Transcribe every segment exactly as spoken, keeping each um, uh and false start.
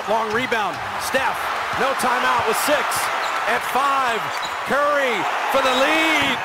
long rebound. Steph, no timeout with six. At five, Curry for the lead.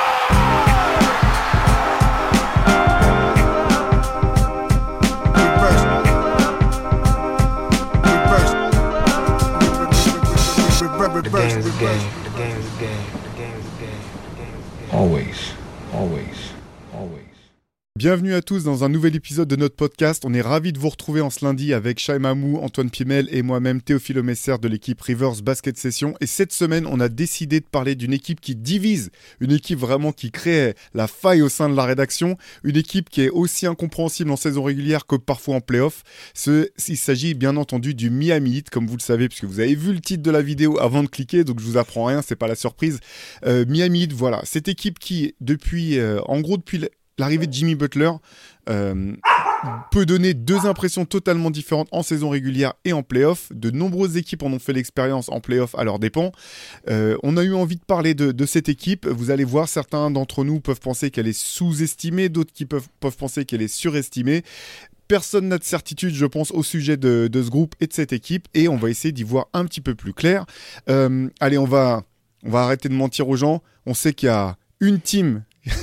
The game is a game. The game is a game. The game is a game. The game is a game. Always, always, always. Bienvenue à tous dans un nouvel épisode de notre podcast. On est ravis de vous retrouver en ce lundi avec Shai Mamou, Antoine Piemel et moi-même Théophile Messer de l'équipe Rivers Basket Session. Et cette semaine, on a décidé de parler d'une équipe qui divise, une équipe vraiment qui crée la faille au sein de la rédaction, une équipe qui est aussi incompréhensible en saison régulière que parfois en play-off. Ce, il s'agit bien entendu du Miami Heat, comme vous le savez, puisque vous avez vu le titre de la vidéo avant de cliquer, donc je vous apprends rien, c'est pas la surprise. Euh, Miami Heat, voilà, cette équipe qui, depuis, euh, en gros depuis l'arrivée de Jimmy Butler, euh, peut donner deux impressions totalement différentes en saison régulière et en play-off. De nombreuses équipes en ont fait l'expérience en play-off à leurs dépens. Euh, on a eu envie de parler de, de cette équipe. Vous allez voir, certains d'entre nous peuvent penser qu'elle est sous-estimée, d'autres qui peuvent, peuvent penser qu'elle est surestimée. Personne n'a de certitude, je pense, au sujet de, de ce groupe et de cette équipe, et on va essayer d'y voir un petit peu plus clair. Euh, allez, on va, on va arrêter de mentir aux gens. On sait qu'il y a une team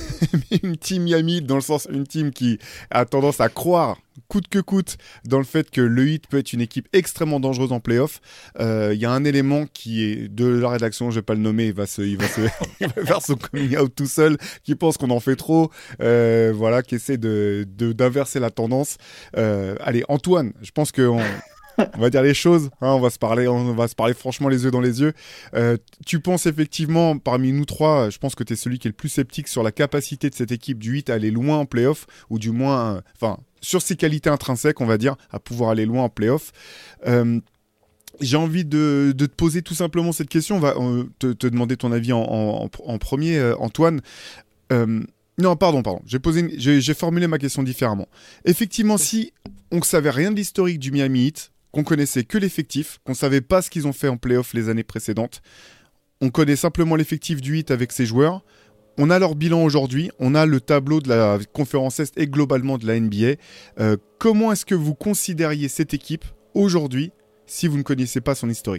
une team Miami, dans le sens une team qui a tendance à croire coûte que coûte dans le fait que le Heat peut être une équipe extrêmement dangereuse en play-off. Il euh, y a un élément qui est de la rédaction, je vais pas le nommer, il va se, il va se, il va faire son coming out tout seul, qui pense qu'on en fait trop, euh, voilà, qui essaie de, de d'inverser la tendance. Euh, allez, Antoine, je pense que on, on va dire les choses, hein, on va se parler, on va se parler franchement les yeux dans les yeux. Euh, tu penses effectivement, parmi nous trois, je pense que tu es celui qui est le plus sceptique sur la capacité de cette équipe du Heat à aller loin en play-off, ou du moins, enfin, euh, sur ses qualités intrinsèques, on va dire, à pouvoir aller loin en play-off. Euh, J'ai envie de, de te poser tout simplement cette question. On va euh, te, te demander ton avis en, en, en premier, euh, Antoine. Euh, non, pardon, pardon. J'ai, posé une, j'ai, j'ai formulé ma question différemment. Effectivement, si on ne savait rien de l'historique du Miami Heat, qu'on connaissait que l'effectif, qu'on ne savait pas ce qu'ils ont fait en play-off les années précédentes, on connaît simplement l'effectif du Heat avec ses joueurs, on a leur bilan aujourd'hui, on a le tableau de la conférence Est et globalement de la N B A. Euh, comment est-ce que vous considériez cette équipe aujourd'hui si vous ne connaissez pas son historique ?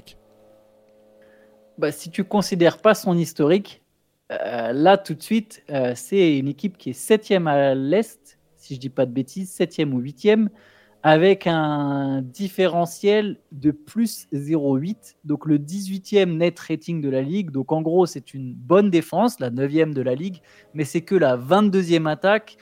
Bah, si tu ne considères pas son historique, euh, là tout de suite, euh, c'est une équipe qui est septième à l'Est, si je ne dis pas de bêtises, septième ou huitième, avec un différentiel de plus zéro virgule huit, donc le dix-huitième net rating de la Ligue. Donc en gros, c'est une bonne défense, la neuvième de la Ligue, mais c'est que la vingt-deuxième attaque.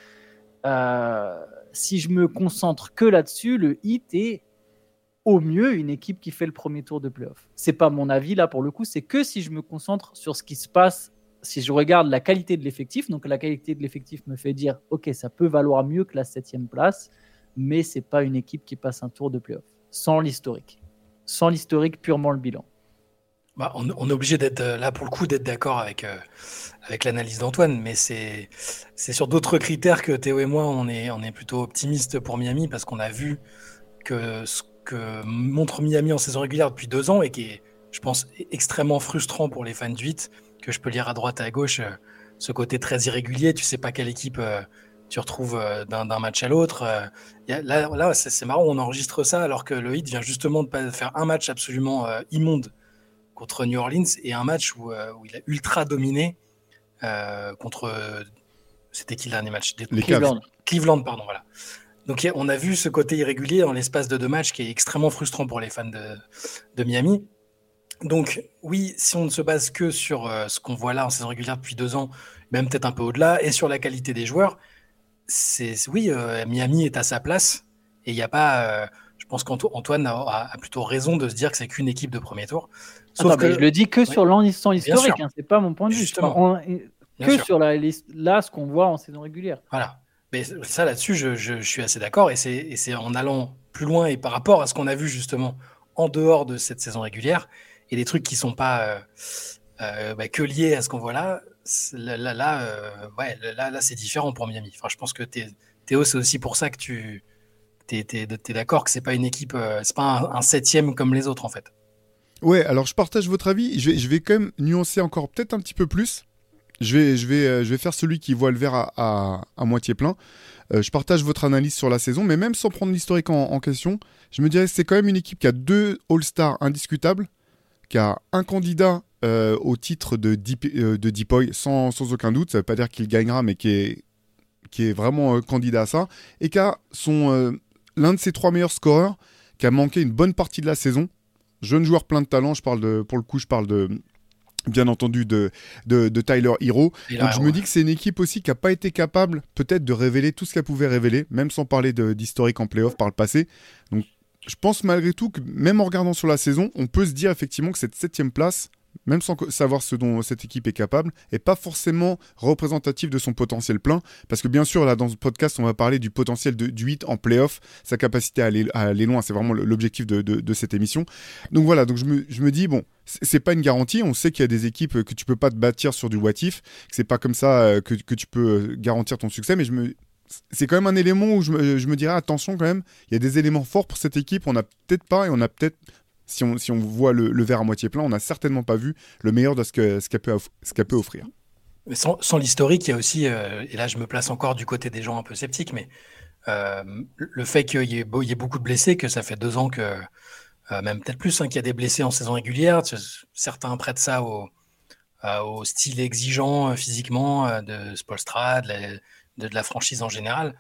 Euh, si je me concentre que là-dessus, le Heat est au mieux une équipe qui fait le premier tour de play-off. C'est pas mon avis là pour le coup, c'est que si je me concentre sur ce qui se passe, si je regarde la qualité de l'effectif, donc la qualité de l'effectif me fait dire ok, ça peut valoir mieux que la septième place, mais c'est pas une équipe qui passe un tour de play-off sans l'historique, sans l'historique, purement le bilan. Bah, on, on est obligé d'être là pour le coup d'être d'accord avec euh, avec l'analyse d'Antoine, mais c'est c'est sur d'autres critères que Théo et moi on est on est plutôt optimiste pour Miami parce qu'on a vu que ce que montre Miami en saison régulière depuis deux ans et qui est, je pense, extrêmement frustrant pour les fans du Heat, que je peux lire à droite et à gauche, euh, ce côté très irrégulier, tu sais pas quelle équipe euh, tu retrouves euh, d'un, d'un match à l'autre. Euh, y a, là, là c'est, c'est marrant, on enregistre ça alors que le Heat vient justement de pas faire un match absolument euh, immonde contre New Orleans et un match où, euh, où il a ultra dominé euh, contre... Euh, c'était qui le dernier match ? Les Cleveland. Cleveland, pardon, voilà. Donc on a vu ce côté irrégulier en l'espace de deux matchs qui est extrêmement frustrant pour les fans de, de Miami. Donc oui, si on ne se base que sur euh, ce qu'on voit là en saison régulière depuis deux ans, même peut-être un peu au-delà, et sur la qualité des joueurs, c'est, c'est oui, euh, Miami est à sa place. Et il n'y a pas... Euh, je pense qu'Antoine a, a plutôt raison de se dire que c'est qu'une équipe de premier tour. Sauf Attends, que je le dis que oui. sur l'histoire historique, hein, c'est pas mon point de vue. Justement. On, que sûr. sur la, là, ce qu'on voit en saison régulière. Voilà. Mais ça, là-dessus, je, je, je suis assez d'accord. Et c'est, et c'est en allant plus loin et par rapport à ce qu'on a vu justement en dehors de cette saison régulière et des trucs qui ne sont pas euh, euh, bah, que liés à ce qu'on voit là, là, là, là, euh, ouais, là, là c'est différent pour Miami. Enfin, je pense que t'es, Théo, c'est aussi pour ça que tu t'es, t'es, t'es d'accord que ce n'est pas une équipe, euh, c'est pas un, un septième comme les autres en fait. Ouais, alors je partage votre avis. Je vais, je vais quand même nuancer encore peut-être un petit peu plus. je vais, je vais, je vais faire celui qui voit le verre à, à, à moitié plein. Euh, je partage votre analyse sur la saison, mais même sans prendre l'historique en, en question, je me dirais que c'est quand même une équipe qui a deux All-Stars indiscutables, qui a un candidat euh, au titre de Deep, euh, de Deepoy, sans, sans aucun doute. Ça ne veut pas dire qu'il gagnera, mais qui est, qui est vraiment euh, candidat à ça. Et qui a son, euh, l'un de ses trois meilleurs scoreurs, qui a manqué une bonne partie de la saison. Jeune joueur plein de talent, je parle de, pour le coup, je parle de... bien entendu de, de, de Tyler Hero. Et donc je me dis que c'est une équipe aussi qui n'a pas été capable peut-être de révéler tout ce qu'elle pouvait révéler, même sans parler de, d'historique en play-off par le passé. Donc je pense malgré tout que même en regardant sur la saison, on peut se dire effectivement que cette septième place, même sans savoir ce dont cette équipe est capable, n'est pas forcément représentative de son potentiel plein. Parce que bien sûr, là dans ce podcast, on va parler du potentiel de, du huit en play-off, sa capacité à aller, à aller loin, c'est vraiment l'objectif de, de, de cette émission. Donc voilà, donc je me, je me dis, bon, c'est pas une garantie, on sait qu'il y a des équipes que tu peux pas te bâtir sur du what if, que c'est pas comme ça que, que tu peux garantir ton succès, mais je me... c'est quand même un élément où je me, je me dirais, attention quand même, il y a des éléments forts pour cette équipe, on n'a peut-être pas, et on a peut-être... Si on, si on voit le, le verre à moitié plein, on n'a certainement pas vu le meilleur de ce, que, ce, qu'elle, peut, ce qu'elle peut offrir. Mais sans, sans l'historique, il y a aussi, euh, et là je me place encore du côté des gens un peu sceptiques, mais euh, le fait qu'il y ait, beau, il y ait beaucoup de blessés, que ça fait deux ans que, euh, même peut-être plus, hein, qu'il y a des blessés en saison régulière, certains prêtent ça au, euh, au style exigeant euh, physiquement euh, de Spoelstra, de la, de, de la franchise en général.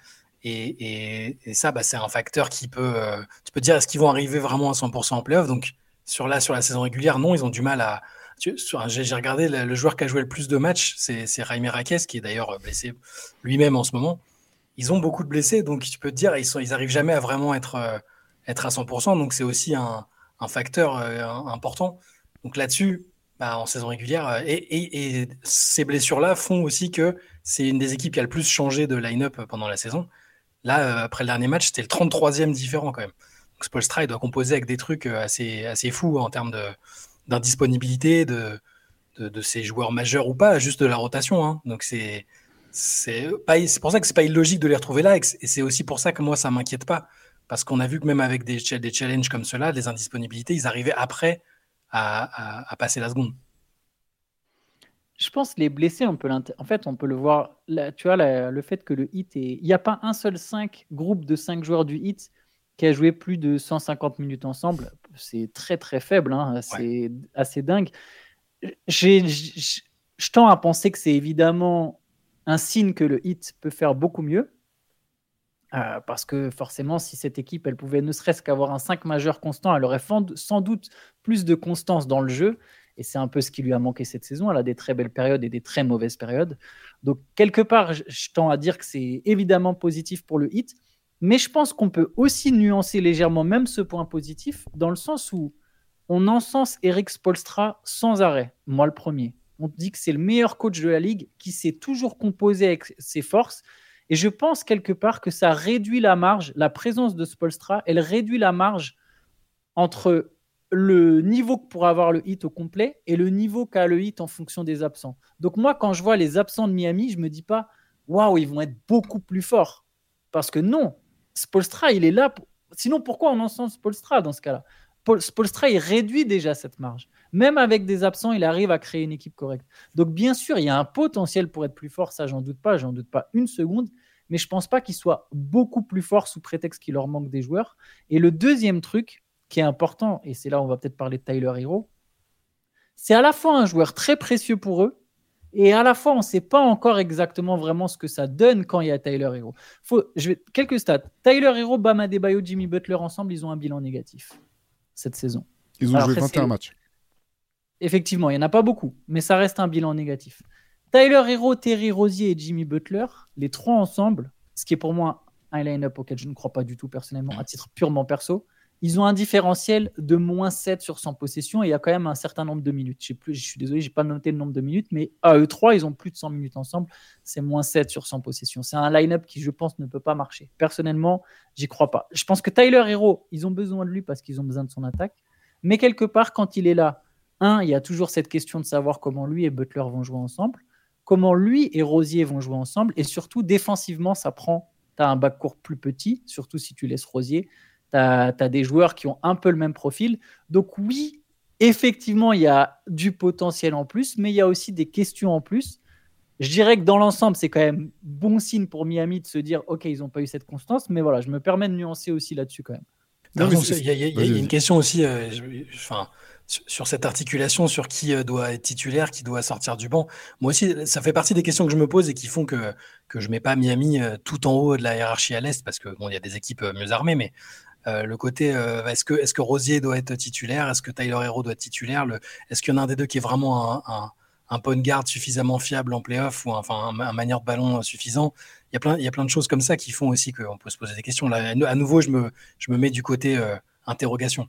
Et, et, et ça, bah, c'est un facteur qui peut... Euh, tu peux te dire, est-ce qu'ils vont arriver vraiment à cent pour cent en play-off? Donc, sur la, sur la saison régulière, non, ils ont du mal à... Tu, sur, j'ai, j'ai regardé, le, le joueur qui a joué le plus de matchs, c'est, c'est Jaime Raquez, qui est d'ailleurs blessé lui-même en ce moment. Ils ont beaucoup de blessés, donc tu peux te dire, ils, sont, ils arrivent jamais à vraiment être, euh, être à cent pour cent. Donc, c'est aussi un, un facteur euh, important. Donc, là-dessus, bah, en saison régulière, et, et, et ces blessures-là font aussi que c'est une des équipes qui a le plus changé de line-up pendant la saison. Là, après le dernier match, c'était le trente-troisième différent quand même. Donc Spoelstra, il doit composer avec des trucs assez, assez fous en termes de, d'indisponibilité, de, de, de ses joueurs majeurs ou pas, juste de la rotation. Hein. Donc c'est, c'est, pas, c'est pour ça que c'est pas illogique de les retrouver là, et c'est aussi pour ça que moi, ça m'inquiète pas. Parce qu'on a vu que même avec des, des challenges comme ceux-là, des indisponibilités, ils arrivaient après à, à, à passer la seconde. Je pense que les blessés, on peut en fait, on peut le voir. Là, tu vois, la, le fait que le Heat est... Il n'y a pas un seul cinq groupe de cinq joueurs du Heat qui a joué plus de cent cinquante minutes ensemble. C'est très, très faible. Hein. C'est ouais. assez dingue. J'ai, j'ai, je tends à penser que c'est évidemment un signe que le Heat peut faire beaucoup mieux. Euh, parce que forcément, si cette équipe, elle pouvait ne serait-ce qu'avoir un cinq majeur constant, elle aurait sans doute plus de constance dans le jeu. Et c'est un peu ce qui lui a manqué cette saison. Elle a des très belles périodes et des très mauvaises périodes. Donc, quelque part, je, je tends à dire que c'est évidemment positif pour le Heat. Mais je pense qu'on peut aussi nuancer légèrement même ce point positif, dans le sens où on encense Erik Spoelstra sans arrêt. Moi, le premier. On dit que c'est le meilleur coach de la Ligue, qui sait toujours composer avec ses forces. Et je pense quelque part que ça réduit la marge. La présence de Spoelstra, elle réduit la marge entre le niveau que pourrait avoir le Heat au complet et le niveau qu'a le Heat en fonction des absents. Donc moi, quand je vois les absents de Miami, je me dis pas « Waouh, ils vont être beaucoup plus forts ». Parce que non, Spoelstra, il est là. Pour... Sinon, pourquoi on encense Spoelstra dans ce cas-là? Spoelstra, il réduit déjà cette marge. Même avec des absents, il arrive à créer une équipe correcte. Donc bien sûr, il y a un potentiel pour être plus fort, ça, j'en doute pas, j'en doute pas une seconde, mais je pense pas qu'il soit beaucoup plus fort sous prétexte qu'il leur manque des joueurs. Et le deuxième truc, qui est important, et c'est là où on va peut-être parler de Tyler Hero, c'est à la fois un joueur très précieux pour eux, et à la fois, on ne sait pas encore exactement vraiment ce que ça donne quand il y a Tyler Hero. Faut, je vais, quelques stats. Tyler Hero, Bam Adebayo, Jimmy Butler, ensemble, ils ont un bilan négatif cette saison. Ils ont Alors, joué vingt et un matchs. Effectivement, il n'y en a pas beaucoup, mais ça reste un bilan négatif. Tyler Hero, Terry Rozier et Jimmy Butler, les trois ensemble, ce qui est pour moi un line-up auquel je ne crois pas du tout personnellement, à titre purement perso, ils ont un différentiel de moins sept sur cent possessions et il y a quand même un certain nombre de minutes. Je sais plus, je suis désolé, je n'ai pas noté le nombre de minutes, mais à eux trois, ils ont plus de cent minutes ensemble. C'est moins sept sur cent possessions. C'est un line-up qui, je pense, ne peut pas marcher. Personnellement, j'y crois pas. Je pense que Tyler Hero, ils ont besoin de lui parce qu'ils ont besoin de son attaque. Mais quelque part, quand il est là, un, il y a toujours cette question de savoir comment lui et Butler vont jouer ensemble, comment lui et Rozier vont jouer ensemble, et surtout, défensivement, ça prend. Tu as un backcourt plus petit, surtout si tu laisses Rozier. Tu as des joueurs qui ont un peu le même profil. Donc oui, effectivement, il y a du potentiel en plus, mais il y a aussi des questions en plus. Je dirais que dans l'ensemble, c'est quand même bon signe pour Miami de se dire « Ok, ils n'ont pas eu cette constance », mais voilà, je me permets de nuancer aussi là-dessus quand même. Non, non, il y, y, y, y a une question aussi euh, je, enfin, sur, sur cette articulation, sur qui euh, doit être titulaire, qui doit sortir du banc. Moi aussi, ça fait partie des questions que je me pose et qui font que, que je ne mets pas Miami euh, tout en haut de la hiérarchie à l'Est, parce qu'il bon, y a des équipes euh, mieux armées, mais euh, le côté, euh, est-ce que, est-ce que Rosier doit être titulaire? Est-ce que Tyler Herro doit être titulaire? le, Est-ce qu'il y en a un des deux qui est vraiment un, un, un point guard suffisamment fiable en play-off ou un, enfin, un, un manière de ballon suffisant? Il y a plein, il y a plein de choses comme ça qui font aussi qu'on peut se poser des questions. Là, à nouveau, je me, je me mets du côté euh, interrogation.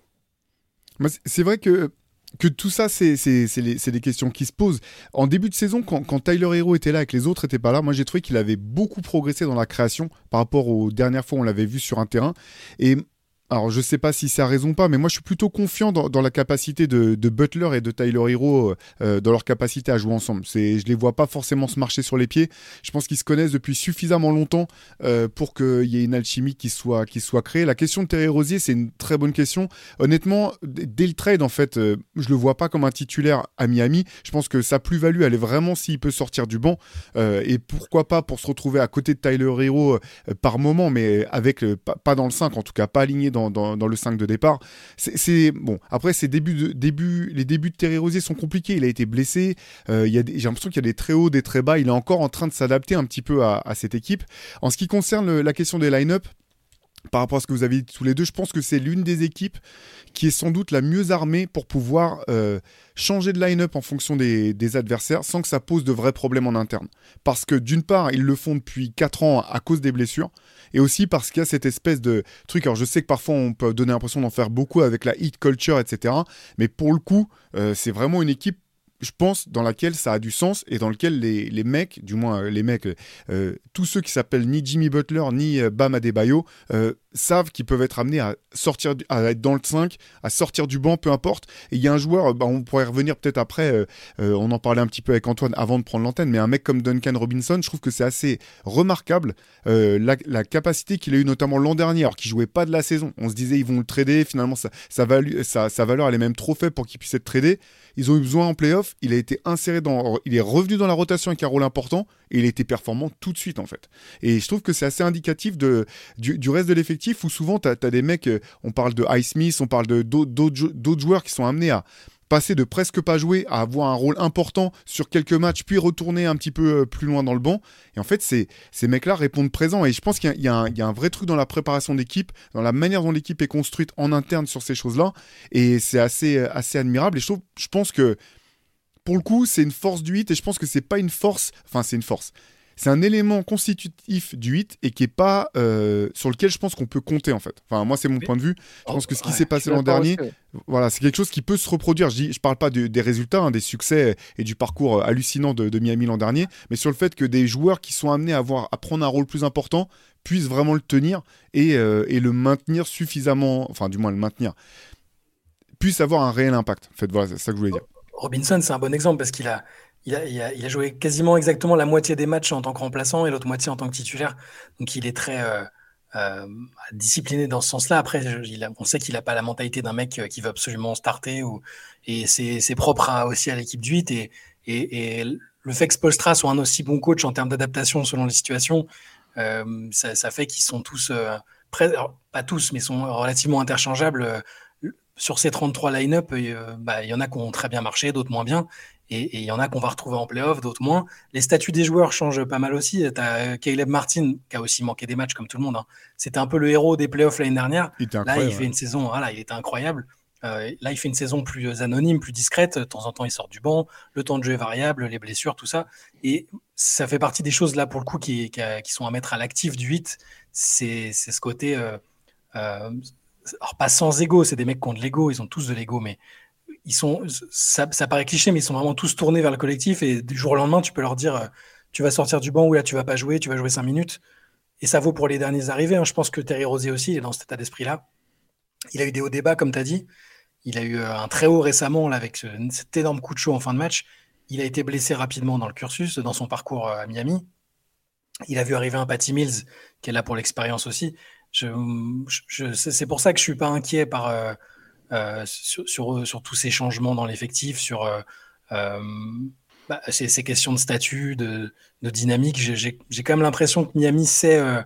C'est vrai que, que tout ça, c'est, c'est, c'est, les, c'est des questions qui se posent. En début de saison, quand, quand Tyler Herro était là et que les autres n'étaient pas là, moi j'ai trouvé qu'il avait beaucoup progressé dans la création par rapport aux dernières fois où on l'avait vu sur un terrain. Et alors je sais pas si c'est à raison ou pas, mais moi je suis plutôt confiant dans, dans la capacité de, de Butler et de Tyler Herro, euh, dans leur capacité à jouer ensemble. C'est, je les vois pas forcément se marcher sur les pieds. Je pense qu'ils se connaissent depuis suffisamment longtemps euh, pour qu'il y ait une alchimie qui soit, qui soit créée. La question de Terry Rozier, c'est une très bonne question. Honnêtement, d- dès le trade, en fait, euh, je le vois pas comme un titulaire à Miami. Je pense que sa plus-value, elle est vraiment s'il peut sortir du banc. Euh, et pourquoi pas pour se retrouver à côté de Tyler Herro euh, par moment, mais avec euh, pas, pas dans le cinq, en tout cas pas aligné Dans, dans, dans le cinq de départ. C'est, c'est bon. Après, ses débuts de, début, les débuts de Terry Rozier sont compliqués. Il a été blessé. Euh, il y a des, j'ai l'impression qu'il y a des très hauts, des très bas. Il est encore en train de s'adapter un petit peu à, à cette équipe. En ce qui concerne le, la question des line-up, par rapport à ce que vous avez dit tous les deux, je pense que c'est l'une des équipes qui est sans doute la mieux armée pour pouvoir euh, changer de line-up en fonction des, des adversaires sans que ça pose de vrais problèmes en interne. Parce que d'une part, ils le font depuis quatre ans à cause des blessures, et aussi parce qu'il y a cette espèce de truc, alors je sais que parfois on peut donner l'impression d'en faire beaucoup avec la hit culture, et cetera, mais pour le coup, euh, c'est vraiment une équipe, je pense, dans laquelle ça a du sens et dans lequel les, les mecs, du moins euh, les mecs, euh, tous ceux qui s'appellent ni Jimmy Butler ni euh, Bam Adebayo, euh, savent qu'ils peuvent être amenés à sortir, à être dans le cinq, à sortir du banc, peu importe. Et il y a un joueur, bah, on pourrait revenir peut-être après, euh, euh, on en parlait un petit peu avec Antoine avant de prendre l'antenne, mais un mec comme Duncan Robinson, je trouve que c'est assez remarquable euh, la, la capacité qu'il a eu notamment l'an dernier, alors qu'il jouait pas de la saison. On se disait ils vont le trader, finalement sa, sa, valu, sa, sa valeur elle est même trop faible pour qu'il puisse être tradé. Ils ont eu besoin en playoff, il a été inséré dans, il est revenu dans la rotation avec un rôle important et il a été performant tout de suite en fait. Et je trouve que c'est assez indicatif de, du, du reste de l'effectif où souvent tu as des mecs, on parle de Highsmith, on parle de, d'autres, d'autres joueurs qui sont amenés à passer de presque pas jouer à avoir un rôle important sur quelques matchs, puis retourner un petit peu plus loin dans le banc. Et en fait, ces, ces mecs-là répondent présents. Et je pense qu'il y a, il y a, un, il y a un vrai truc dans la préparation d'équipe, dans la manière dont l'équipe est construite en interne sur ces choses-là. Et c'est assez, assez admirable. Et je, trouve, je pense que, pour le coup, c'est une force du huit. Et je pense que c'est pas une force... Enfin, c'est une force. C'est un élément constitutif du huit et qui est pas euh, sur lequel je pense qu'on peut compter en fait. Enfin moi c'est mon point de vue. Je pense que ce qui ouais, s'est passé l'an dernier, aussi, ouais. voilà, c'est quelque chose qui peut se reproduire. Je dis, je parle pas de, des résultats, hein, des succès et du parcours hallucinant de, de Miami l'an dernier, mais sur le fait que des joueurs qui sont amenés à avoir à prendre un rôle plus important puissent vraiment le tenir et, euh, et le maintenir suffisamment, enfin du moins le maintenir, puisse avoir un réel impact. En fait voilà, c'est ça que je voulais dire. Robinson c'est un bon exemple parce qu'il a Il a, il, a, il a joué quasiment exactement la moitié des matchs en tant que remplaçant et l'autre moitié en tant que titulaire. Donc il est très euh, euh, discipliné dans ce sens-là. Après, il a, on sait qu'il n'a pas la mentalité d'un mec qui veut absolument starter. Ou, et c'est, c'est propre à, aussi à l'équipe du huit. Et, et, et le fait que Spoelstra soit un aussi bon coach en termes d'adaptation selon les situations, euh, ça, ça fait qu'ils sont tous, euh, près, alors, pas tous, mais sont relativement interchangeables. Euh, sur ces trente-trois line-up, euh, bah, il y en a qui ont très bien marché, d'autres moins bien. Et il y en a qu'on va retrouver en play-off, d'autres moins. Les statuts des joueurs changent pas mal aussi. Tu as Caleb Martin, qui a aussi manqué des matchs comme tout le monde. Hein. C'était un peu le héros des play-offs l'année dernière. Il là, il fait une saison, voilà, il était incroyable. Euh, là, il fait une saison plus anonyme, plus discrète. De temps en temps, il sort du banc. Le temps de jeu est variable, les blessures, tout ça. Et ça fait partie des choses, là, pour le coup, qui, qui, qui sont à mettre à l'actif du huit. C'est, c'est ce côté... Euh, euh, alors, pas sans ego, c'est des mecs qui ont de l'ego. Ils ont tous de l'ego, mais... Ils sont, ça, ça paraît cliché, mais ils sont vraiment tous tournés vers le collectif et du jour au lendemain, tu peux leur dire euh, tu vas sortir du banc ou là tu vas pas jouer, tu vas jouer cinq minutes. Et ça vaut pour les derniers arrivés. Hein. Je pense que Terry Rozier aussi il est dans cet état d'esprit-là. Il a eu des hauts débats, comme tu as dit. Il a eu un très haut récemment là, avec ce, cet énorme coup de chaud en fin de match. Il a été blessé rapidement dans le cursus, dans son parcours à Miami. Il a vu arriver un Patty Mills qui est là pour l'expérience aussi. Je, je, c'est pour ça que je suis pas inquiet par. Euh, Euh, sur, sur, sur tous ces changements dans l'effectif, sur, euh, euh, Bah, c'est, c'est question de statut, de, de dynamique. J'ai, j'ai, j'ai quand même l'impression que Miami sait. Euh,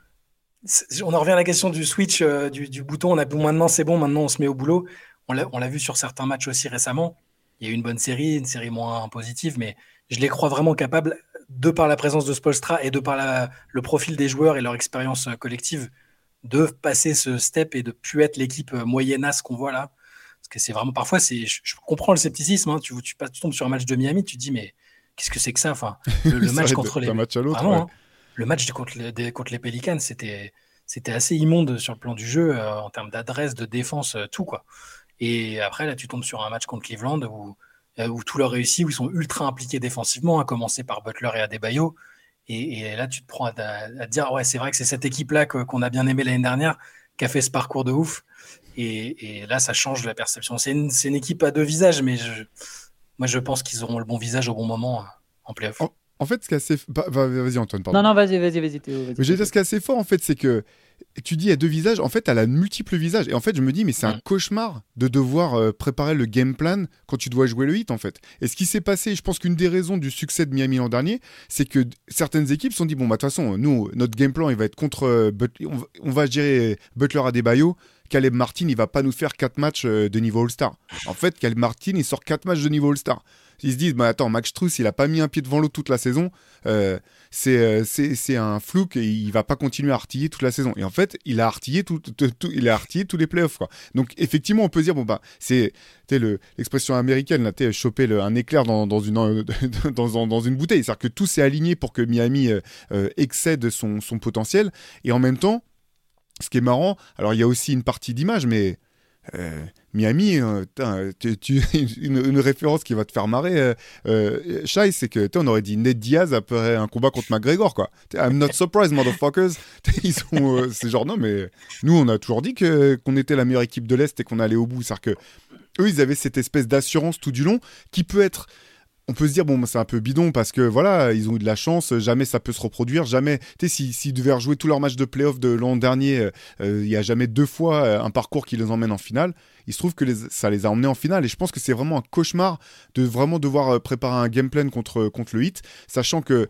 c'est- on en revient à la question du switch, euh, du, du bouton. On a maintenant, c'est bon, maintenant on se met au boulot. On l'a, on l'a vu sur certains matchs aussi récemment. Il y a eu une bonne série, une série moins positive, mais je les crois vraiment capables, de par la présence de Spoelstra et de par la, le profil des joueurs et leur expérience euh, collective, de passer ce step et de plus être l'équipe euh, moyennasse qu'on voit là. Parce que c'est vraiment, parfois, c'est, je, je comprends le scepticisme. Hein. Tu, tu, passes- tu tombes sur un match de Miami, tu te dis, mais qu'est-ce que c'est que ça? Enfin, le, le Ça match arrive contre les. d'un match à l'autre. Vraiment, Ouais. hein. Le match de- contre, les, des- contre les Pelicans, c'était, c'était assez immonde sur le plan du jeu, euh, en termes d'adresse, de défense, euh, tout, quoi. Et après, là, tu tombes sur un match contre Cleveland où, euh, où tout leur réussit, où ils sont ultra impliqués défensivement, à commencer par Butler et Adebayo. Et, et là, tu te prends à, à, à te dire, ouais, c'est vrai que c'est cette équipe-là que, qu'on a bien aimé l'année dernière, qui a fait ce parcours de ouf. Et, et là, ça change la perception. C'est une, c'est une équipe à deux visages, mais je, moi, je pense qu'ils auront le bon visage au bon moment euh, en playoff. En, en fait, ce qui est assez. Bah, bah, vas-y, Antoine, pardon. Non, non, vas-y, vas-y, vas-y, Théo. Vas-y, Mais j'ai dit, ce qui est assez fort, en fait, c'est que tu dis il y a deux visages. En fait, elle a multiples visages. Et en fait, je me dis, mais c'est un Mm. cauchemar de devoir euh, préparer le game plan quand tu dois jouer le hit, en fait. Et ce qui s'est passé, je pense qu'une des raisons du succès de Miami l'an dernier, c'est que d- certaines équipes se sont dit, bon, bah, de toute façon, nous, notre game plan, il va être contre. euh, But- on, va, on va gérer Butler Adebayo. Caleb Martin, il va pas nous faire quatre matchs euh, de niveau All-Star. En fait, Caleb Martin, il sort quatre matchs de niveau All-Star. Ils se disent, bah attends, Max Strus, il a pas mis un pied devant l'autre toute la saison. Euh, c'est, euh, c'est, c'est un flouk et il va pas continuer à artiller toute la saison. Et en fait, il a artillé, tout, tout- tout- il a artillé tous les playoffs, quoi. Donc, effectivement, on peut se dire, bon, bah, c'est tu sais, le, l'expression américaine, là, tu sais, choper le- un éclair dans, dans, une, dans, dans, dans une bouteille. C'est-à-dire que tout s'est aligné pour que Miami euh, euh, excède son, son potentiel. Et en même temps, ce qui est marrant, alors il y a aussi une partie d'image, mais euh, Miami, euh, tain, tu, tu- une, une référence qui va te faire marrer, euh, euh, Shai, c'est que t'sais, on aurait dit Ned Diaz après un combat contre McGregor, quoi. T'sais, I'm not surprised, motherfuckers. T'sais, Ils sont, euh, c'est genre non, mais nous on a toujours dit que qu'on était la meilleure équipe de l'Est et qu'on allait au bout. C'est-à-dire que eux, ils avaient cette espèce d'assurance tout du long qui peut être. On peut se dire, bon, c'est un peu bidon parce que voilà, ils ont eu de la chance, jamais ça peut se reproduire, jamais. Tu sais, si- s'ils devaient rejouer tous leurs matchs de playoff de l'an dernier, il euh, n'y a jamais deux fois euh, un parcours qui les emmène en finale. Il se trouve que les- ça les a emmenés en finale et je pense que c'est vraiment un cauchemar de vraiment devoir euh, préparer un game plan contre, contre le Heat, sachant que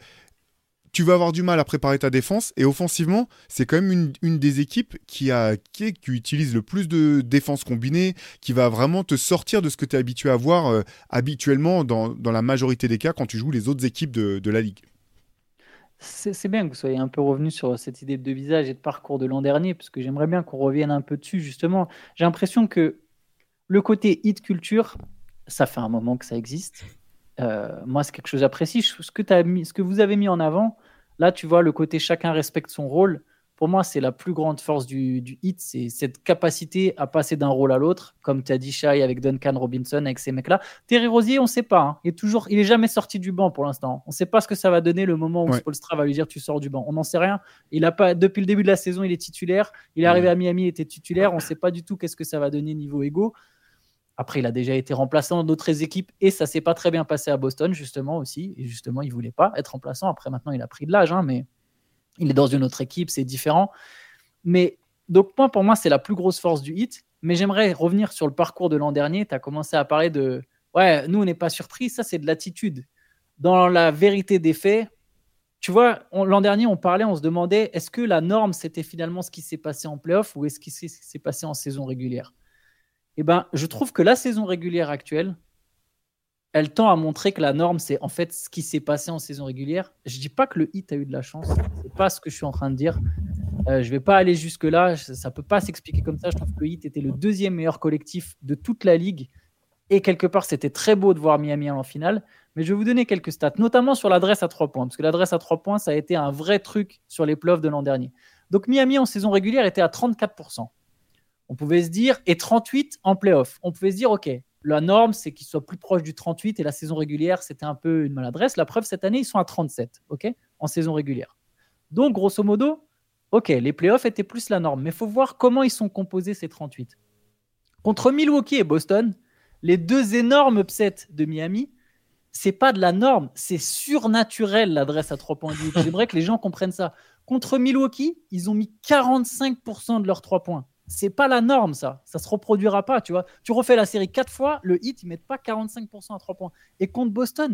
tu vas avoir du mal à préparer ta défense et offensivement, c'est quand même une, une des équipes qui, a, qui, est- qui utilise le plus de défense combinée, qui va vraiment te sortir de ce que tu es habitué à voir euh, habituellement dans, dans la majorité des cas quand tu joues les autres équipes de, de la ligue. C'est c'est bien que vous soyez un peu revenu sur cette idée de deux visages et de parcours de l'an dernier, parce que j'aimerais bien qu'on revienne un peu dessus, justement. J'ai l'impression que le côté hit culture, ça fait un moment que ça existe. Euh, moi, c'est quelque chose que j'apprécie. Je- Ce que, t'as mis, ce que vous avez mis en avant, là, tu vois, le côté chacun respecte son rôle. Pour moi, c'est la plus grande force du, du hit, c'est cette capacité à passer d'un rôle à l'autre, comme tu as dit, Shai, avec Duncan Robinson, avec ces mecs-là. Terry Rozier, on ne sait pas. Hein. Il est toujours, il est jamais sorti du banc pour l'instant. On ne sait pas ce que ça va donner le moment où Ouais. Spoelstra va lui dire tu sors du banc. On n'en sait rien. Il a pas, depuis le début de la saison, il est titulaire. Il est arrivé à Miami, il était titulaire. On ne sait pas du tout qu'est-ce que ça va donner niveau ego. Après, il a déjà été remplaçant dans d'autres équipes et ça s'est pas très bien passé à Boston, justement, aussi. Et justement, il voulait pas être remplaçant. Après, maintenant, il a pris de l'âge, hein, mais il est dans une autre équipe, c'est différent. Mais donc, moi, pour moi, c'est la plus grosse force du hit. Mais j'aimerais revenir sur le parcours de l'an dernier. Tu as commencé à parler de ouais, nous, on n'est pas surpris. Ça, c'est de l'attitude. Dans la vérité des faits, tu vois, on- l'an dernier, on parlait, on se demandait est-ce que la norme, c'était finalement ce qui s'est passé en playoff ou est-ce que c'est ce qui s'est passé en saison régulière? Eh ben, je trouve que la saison régulière actuelle, elle tend à montrer que la norme, c'est en fait ce qui s'est passé en saison régulière. Je dis pas que le Heat a eu de la chance, c'est pas ce que je suis en train de dire. Euh, je vais pas aller jusque là, ça, ça peut pas s'expliquer comme ça. Je trouve que le Heat était le deuxième meilleur collectif de toute la ligue et quelque part c'était très beau de voir Miami en finale. Mais je vais vous donner quelques stats, notamment sur l'adresse à trois points, parce que l'adresse à trois points, ça a été un vrai truc sur les playoffs de l'an dernier. Donc Miami en saison régulière était à trente-quatre pour cent. On pouvait se dire, et trente-huit en playoff. On pouvait se dire, OK, la norme, c'est qu'ils soient plus proches du trente-huit et la saison régulière, c'était un peu une maladresse. La preuve, cette année, ils sont à trente-sept, OK, en saison régulière. Donc, grosso modo, OK, les playoffs étaient plus la norme. Mais il faut voir comment ils sont composés, ces trente-huit. Contre Milwaukee et Boston, les deux énormes upsets de Miami, c'est pas de la norme, c'est surnaturel l'adresse à trois points. J'aimerais que les gens comprennent ça. Contre Milwaukee, ils ont mis quarante-cinq pour cent de leurs trois points. C'est pas la norme, ça. Ça se reproduira pas, tu vois. Tu refais la série quatre fois, le Heat, ils mettent pas quarante-cinq pour cent à trois points. Et contre Boston,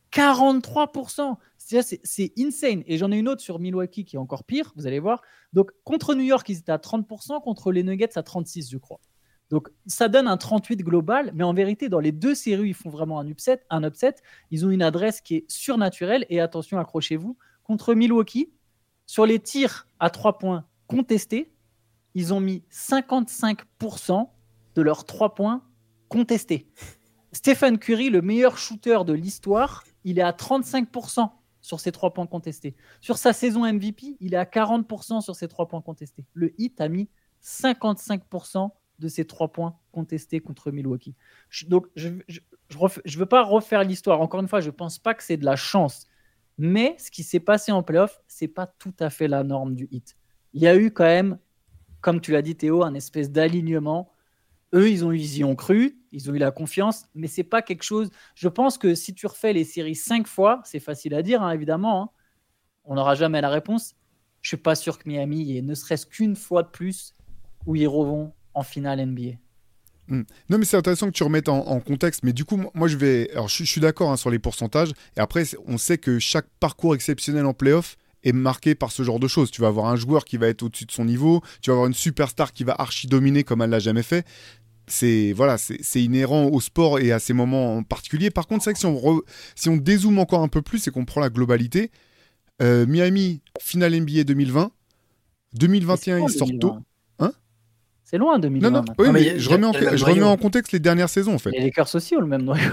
quarante-trois pour cent. C'est, c'est, c'est insane. Et j'en ai une autre sur Milwaukee qui est encore pire, vous allez voir. Donc, contre New York, ils étaient à trente pour cent, contre les Nuggets à trente-six pour cent, je crois. Donc, ça donne un trente-huit global, mais en vérité, dans les deux séries, ils font vraiment un upset. Un upset. Ils ont une adresse qui est surnaturelle. Et attention, accrochez-vous. Contre Milwaukee, sur les tirs à trois points contestés, ils ont mis cinquante-cinq pour cent de leurs trois points contestés. Stephen Curry, le meilleur shooter de l'histoire, il est à trente-cinq pour cent sur ses trois points contestés. Sur sa saison M V P, il est à quarante pour cent sur ses trois points contestés. Le Heat a mis cinquante-cinq pour cent de ces trois points contestés contre Milwaukee. Je, donc, je ne je, je, je veux pas refaire l'histoire. Encore une fois, je ne pense pas que c'est de la chance. Mais ce qui s'est passé en playoff, ce n'est pas tout à fait la norme du Heat. Il y a eu quand même, comme tu l'as dit Théo, un espèce d'alignement. Eux, ils, ont, ils y ont cru, ils ont eu la confiance, mais ce n'est pas quelque chose... Je pense que si tu refais les séries cinq fois, c'est facile à dire, hein, évidemment, hein, on n'aura jamais la réponse. Je ne suis pas sûr que Miami y ait ne serait-ce qu'une fois de plus où ils revont en finale N B A. Mmh. Non, mais c'est intéressant que tu remettes en, en contexte. Mais du coup, moi, je vais. Alors, je, je suis d'accord hein, sur les pourcentages. Et après, on sait que chaque parcours exceptionnel en play-off est marqué par ce genre de choses. Tu vas avoir un joueur qui va être au-dessus de son niveau. Tu vas avoir une superstar qui va archi-dominer comme elle l'a jamais fait. C'est, voilà, c'est, c'est inhérent au sport et à ces moments en particulier. Par contre, c'est vrai que si on, re, si on dézoome encore un peu plus et qu'on prend la globalité, euh, Miami, finale N B A deux mille vingt. deux mille vingt et un, ils sortent tôt. Hein? C'est loin deux mille vingt. Non, non, oui, mais, mais je remets, en, je remets en contexte les dernières saisons en fait. Les Lakers aussi ont le même noyau.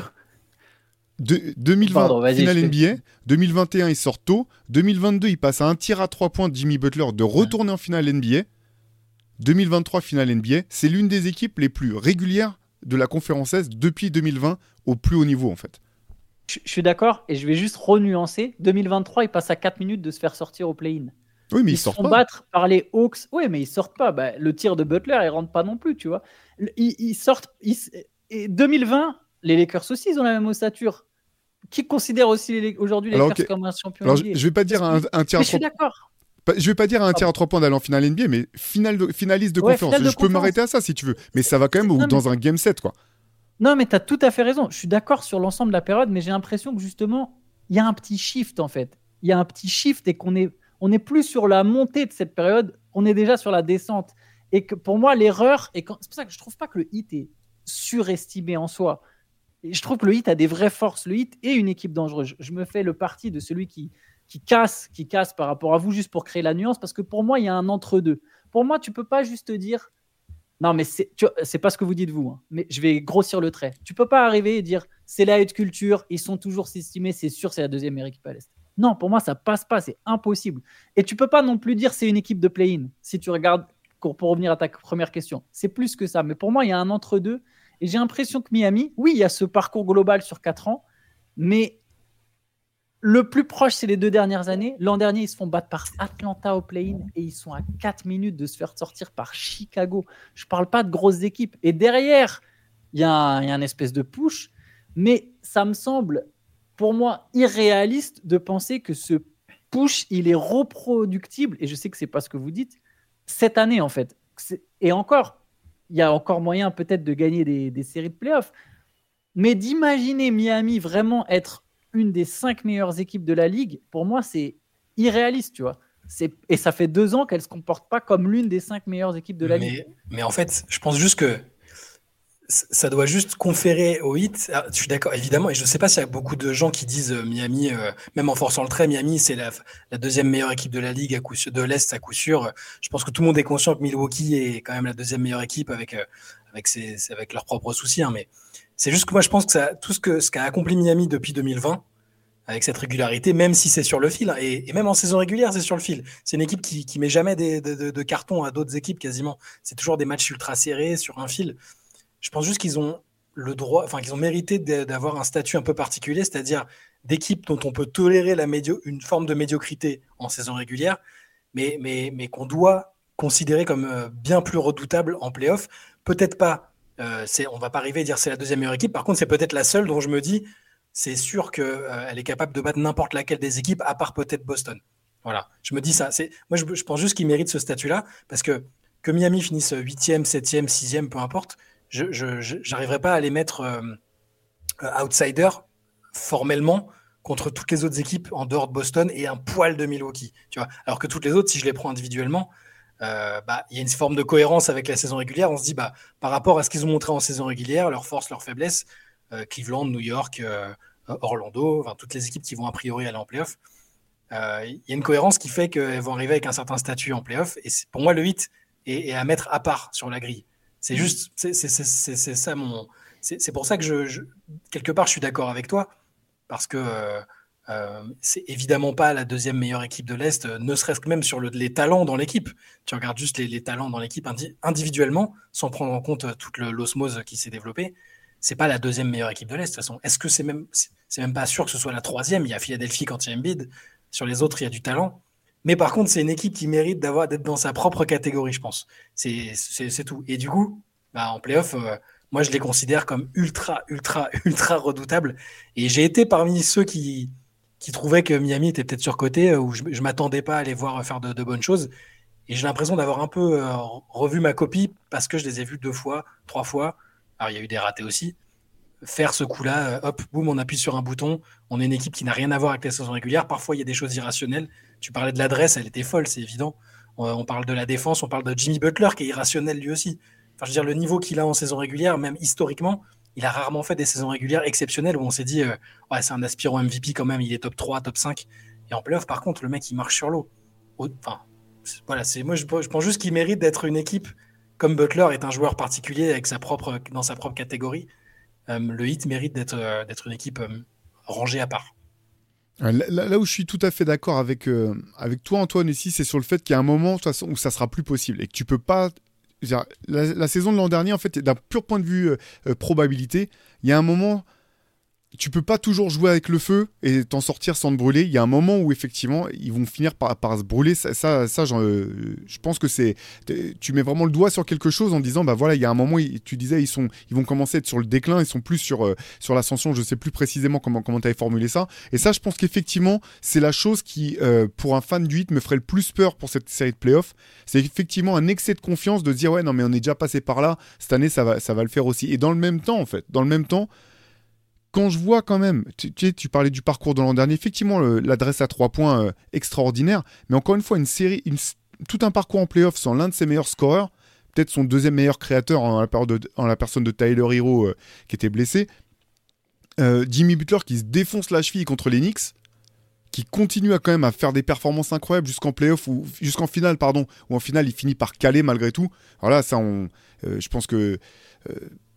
De, deux mille vingt, Pardon, finale N B A. deux mille vingt et un, ils sortent tôt. deux mille vingt-deux, ils passent à un tir à trois points de Jimmy Butler de retourner ouais. en finale N B A. deux mille vingt-trois, finale N B A. C'est l'une des équipes les plus régulières de la conférence Est depuis deux mille vingt au plus haut niveau en fait. Je, je suis d'accord et je vais juste renuancer. deux mille vingt-trois, ils passent à quatre minutes de se faire sortir au play-in. Oui, mais ils, ils sortent se font pas. battre par les Hawks. Oui, mais ils sortent pas. Bah, le tir de Butler, il rentre pas non plus, tu vois. Ils, ils sortent. Ils... Et deux mille vingt, les Lakers aussi, ils ont la même ossature. Qui considère aussi les... aujourd'hui les Alors, Lakers okay. comme un champion Alors, N B A. Je vais pas dire un, un tir à trois. Je suis d'accord. Je vais pas dire un tir à trois points d'aller en finale N B A, mais finale de, finaliste de ouais, conférence. De je conférence. peux m'arrêter à ça si tu veux, mais ça va quand même non, dans mais... un game set, quoi. Non, mais tu as tout à fait raison. Je suis d'accord sur l'ensemble de la période, mais j'ai l'impression que justement, il y a un petit shift en fait. Il y a un petit shift et qu'on est, on n'est plus sur la montée de cette période, on est déjà sur la descente. Et que pour moi, l'erreur, et quand... c'est pour ça que je trouve pas que le Heat est surestimé en soi. Et je trouve que le Heat a des vraies forces. Le Heat est une équipe dangereuse. Je me fais le parti de celui qui, qui, casse, qui casse par rapport à vous, juste pour créer la nuance, parce que pour moi, il y a un entre-deux. Pour moi, tu peux pas juste dire... Non, mais c'est, tu vois, c'est pas ce que vous dites vous, hein, mais je vais grossir le trait. Tu peux pas arriver et dire c'est la haute culture, ils sont toujours estimés, c'est sûr, c'est la deuxième meilleure équipe à l'Est. Non, pour moi, ça passe pas, c'est impossible. Et tu peux pas non plus dire c'est une équipe de play-in. Si tu regardes, pour revenir à ta première question, c'est plus que ça. Mais pour moi, il y a un entre-deux. Et j'ai l'impression que Miami, oui, il y a ce parcours global sur quatre ans, mais le plus proche, c'est les deux dernières années. L'an dernier, ils se font battre par Atlanta au play-in et ils sont à quatre minutes de se faire sortir par Chicago. Je ne parle pas de grosses équipes. Et derrière, il y, y a un espèce de push, mais ça me semble, pour moi, irréaliste de penser que ce push, il est reproductible, et je sais que ce n'est pas ce que vous dites, cette année, en fait. C'est, et encore, il y a encore moyen peut-être de gagner des, des séries de playoffs, mais d'imaginer Miami vraiment être une des cinq meilleures équipes de la ligue, pour moi, c'est irréaliste, tu vois. C'est... Et ça fait deux ans qu'elle ne se comporte pas comme l'une des cinq meilleures équipes de la mais, ligue. Mais en fait, je pense juste que ça doit juste conférer au Heat. Ah, je suis d'accord, évidemment, et je ne sais pas s'il y a beaucoup de gens qui disent euh, Miami, euh, même en forçant le trait, Miami, c'est la, la deuxième meilleure équipe de la ligue, à coup sûr, de l'Est à coup sûr. Je pense que tout le monde est conscient que Milwaukee est quand même la deuxième meilleure équipe avec, euh, avec, ses, avec leurs propres soucis. Hein, mais c'est juste que moi, je pense que ça, tout ce, que, ce qu'a accompli Miami depuis deux mille vingt, avec cette régularité, même si c'est sur le fil, et, et même en saison régulière, c'est sur le fil. C'est une équipe qui, qui met jamais des, de, de, de cartons à d'autres équipes quasiment. C'est toujours des matchs ultra serrés sur un fil. Je pense juste qu'ils ont le droit, enfin qu'ils ont mérité d'avoir un statut un peu particulier, c'est-à-dire d'équipe dont on peut tolérer la médio, une forme de médiocrité en saison régulière, mais, mais, mais qu'on doit considérer comme bien plus redoutable en play-off. Peut-être pas, euh, c'est, on va pas arriver à dire c'est la deuxième meilleure équipe. Par contre, c'est peut-être la seule dont je me dis c'est sûr qu'elle euh, est capable de battre n'importe laquelle des équipes, à part peut-être Boston. Voilà, je me dis ça. C'est, moi, je, je pense juste qu'il mérite ce statut-là, parce que que Miami finisse huitième, septième, sixième, peu importe, je n'arriverai pas à les mettre euh, outsider formellement contre toutes les autres équipes en dehors de Boston et un poil de Milwaukee. Tu vois, alors que toutes les autres, si je les prends individuellement, euh, bah, y a une forme de cohérence avec la saison régulière. On se dit, bah, par rapport à ce qu'ils ont montré en saison régulière, leurs forces, leurs faiblesses, euh, Cleveland, New York, euh, Orlando, enfin, toutes les équipes qui vont a priori aller en playoff, il euh, y a une cohérence qui fait qu'elles vont arriver avec un certain statut en playoff. Et c'est, pour moi, le huit est, est à mettre à part sur la grille. C'est juste, c'est, c'est, c'est, c'est, c'est ça mon. C'est, c'est pour ça que je, je, quelque part, je suis d'accord avec toi. Parce que euh, euh, c'est évidemment pas la deuxième meilleure équipe de l'Est, euh, ne serait-ce que même sur le, les talents dans l'équipe. Tu regardes juste les, les talents dans l'équipe indi- individuellement, sans prendre en compte euh, toute le, l'osmose qui s'est développée. C'est pas la deuxième meilleure équipe de l'Est, de toute façon. Est-ce que c'est même, c'est, c'est même pas sûr que ce soit la troisième? Il y a Philadelphie quand il y a Embiid. Sur les autres, il y a du talent. Mais par contre, c'est une équipe qui mérite d'avoir, d'être dans sa propre catégorie, je pense. C'est, c'est, c'est tout. Et du coup, bah, en play-off, euh, moi, je les considère comme ultra, ultra, ultra redoutables. Et j'ai été parmi ceux qui, qui trouvaient que Miami était peut-être surcoté, où je ne m'attendais pas à les voir faire de, de bonnes choses. Et j'ai l'impression d'avoir un peu euh, revu ma copie parce que je les ai vus deux fois, trois fois. Alors, il y a eu des ratés aussi. Faire ce coup-là, euh, hop, boum, on appuie sur un bouton. On est une équipe qui n'a rien à voir avec la saison régulière. Parfois, il y a des choses irrationnelles. Tu parlais de l'adresse, elle était folle, c'est évident. On, on parle de la défense, on parle de Jimmy Butler qui est irrationnel lui aussi. Enfin, je veux dire, le niveau qu'il a en saison régulière, même historiquement, il a rarement fait des saisons régulières exceptionnelles où on s'est dit, euh, ouais, c'est un aspirant M V P quand même, il est top trois, top cinq. Et en playoff, par contre, le mec, il marche sur l'eau. Enfin, c'est, voilà, c'est, moi, je, je pense juste qu'il mérite d'être une équipe comme Butler est un joueur particulier avec sa propre, dans sa propre catégorie. Euh, le Heat mérite d'être, euh, d'être une équipe euh, rangée à part. Là, là où je suis tout à fait d'accord avec, euh, avec toi, Antoine, ici, c'est sur le fait qu'il y a un moment de toute façon, où ça sera plus possible et que tu peux pas. La, la saison de l'an dernier, en fait, d'un pur point de vue euh, probabilité, il y a un moment, tu peux pas toujours jouer avec le feu et t'en sortir sans te brûler. Il y a un moment où effectivement, ils vont finir par, par se brûler. Ça, ça, ça genre, euh, je pense que c'est, tu mets vraiment le doigt sur quelque chose en disant, bah voilà, il y a un moment, où tu disais, ils sont, ils vont commencer à être sur le déclin, ils sont plus sur, euh, sur l'ascension. Je sais plus précisément comment, comment t'avais formulé ça. Et ça, je pense qu'effectivement, c'est la chose qui, euh, pour un fan du Heat, me ferait le plus peur pour cette série de playoffs. C'est effectivement un excès de confiance de se dire, ouais, non, mais on est déjà passé par là. Cette année, ça va, ça va le faire aussi. Et dans le même temps, en fait, dans le même temps. Quand je vois quand même, tu, tu, tu parlais du parcours de l'an dernier, effectivement le, l'adresse à trois points euh, extraordinaire, mais encore une fois, une série, une, tout un parcours en play-off sans l'un de ses meilleurs scoreurs, peut-être son deuxième meilleur créateur en la, de, en la personne de Tyler Hero euh, qui était blessé, euh, Jimmy Butler qui se défonce la cheville contre les Knicks, qui continue à quand même à faire des performances incroyables jusqu'en play-off ou jusqu'en finale, pardon, où en finale il finit par caler malgré tout. Alors là, ça, on, euh, je pense que euh,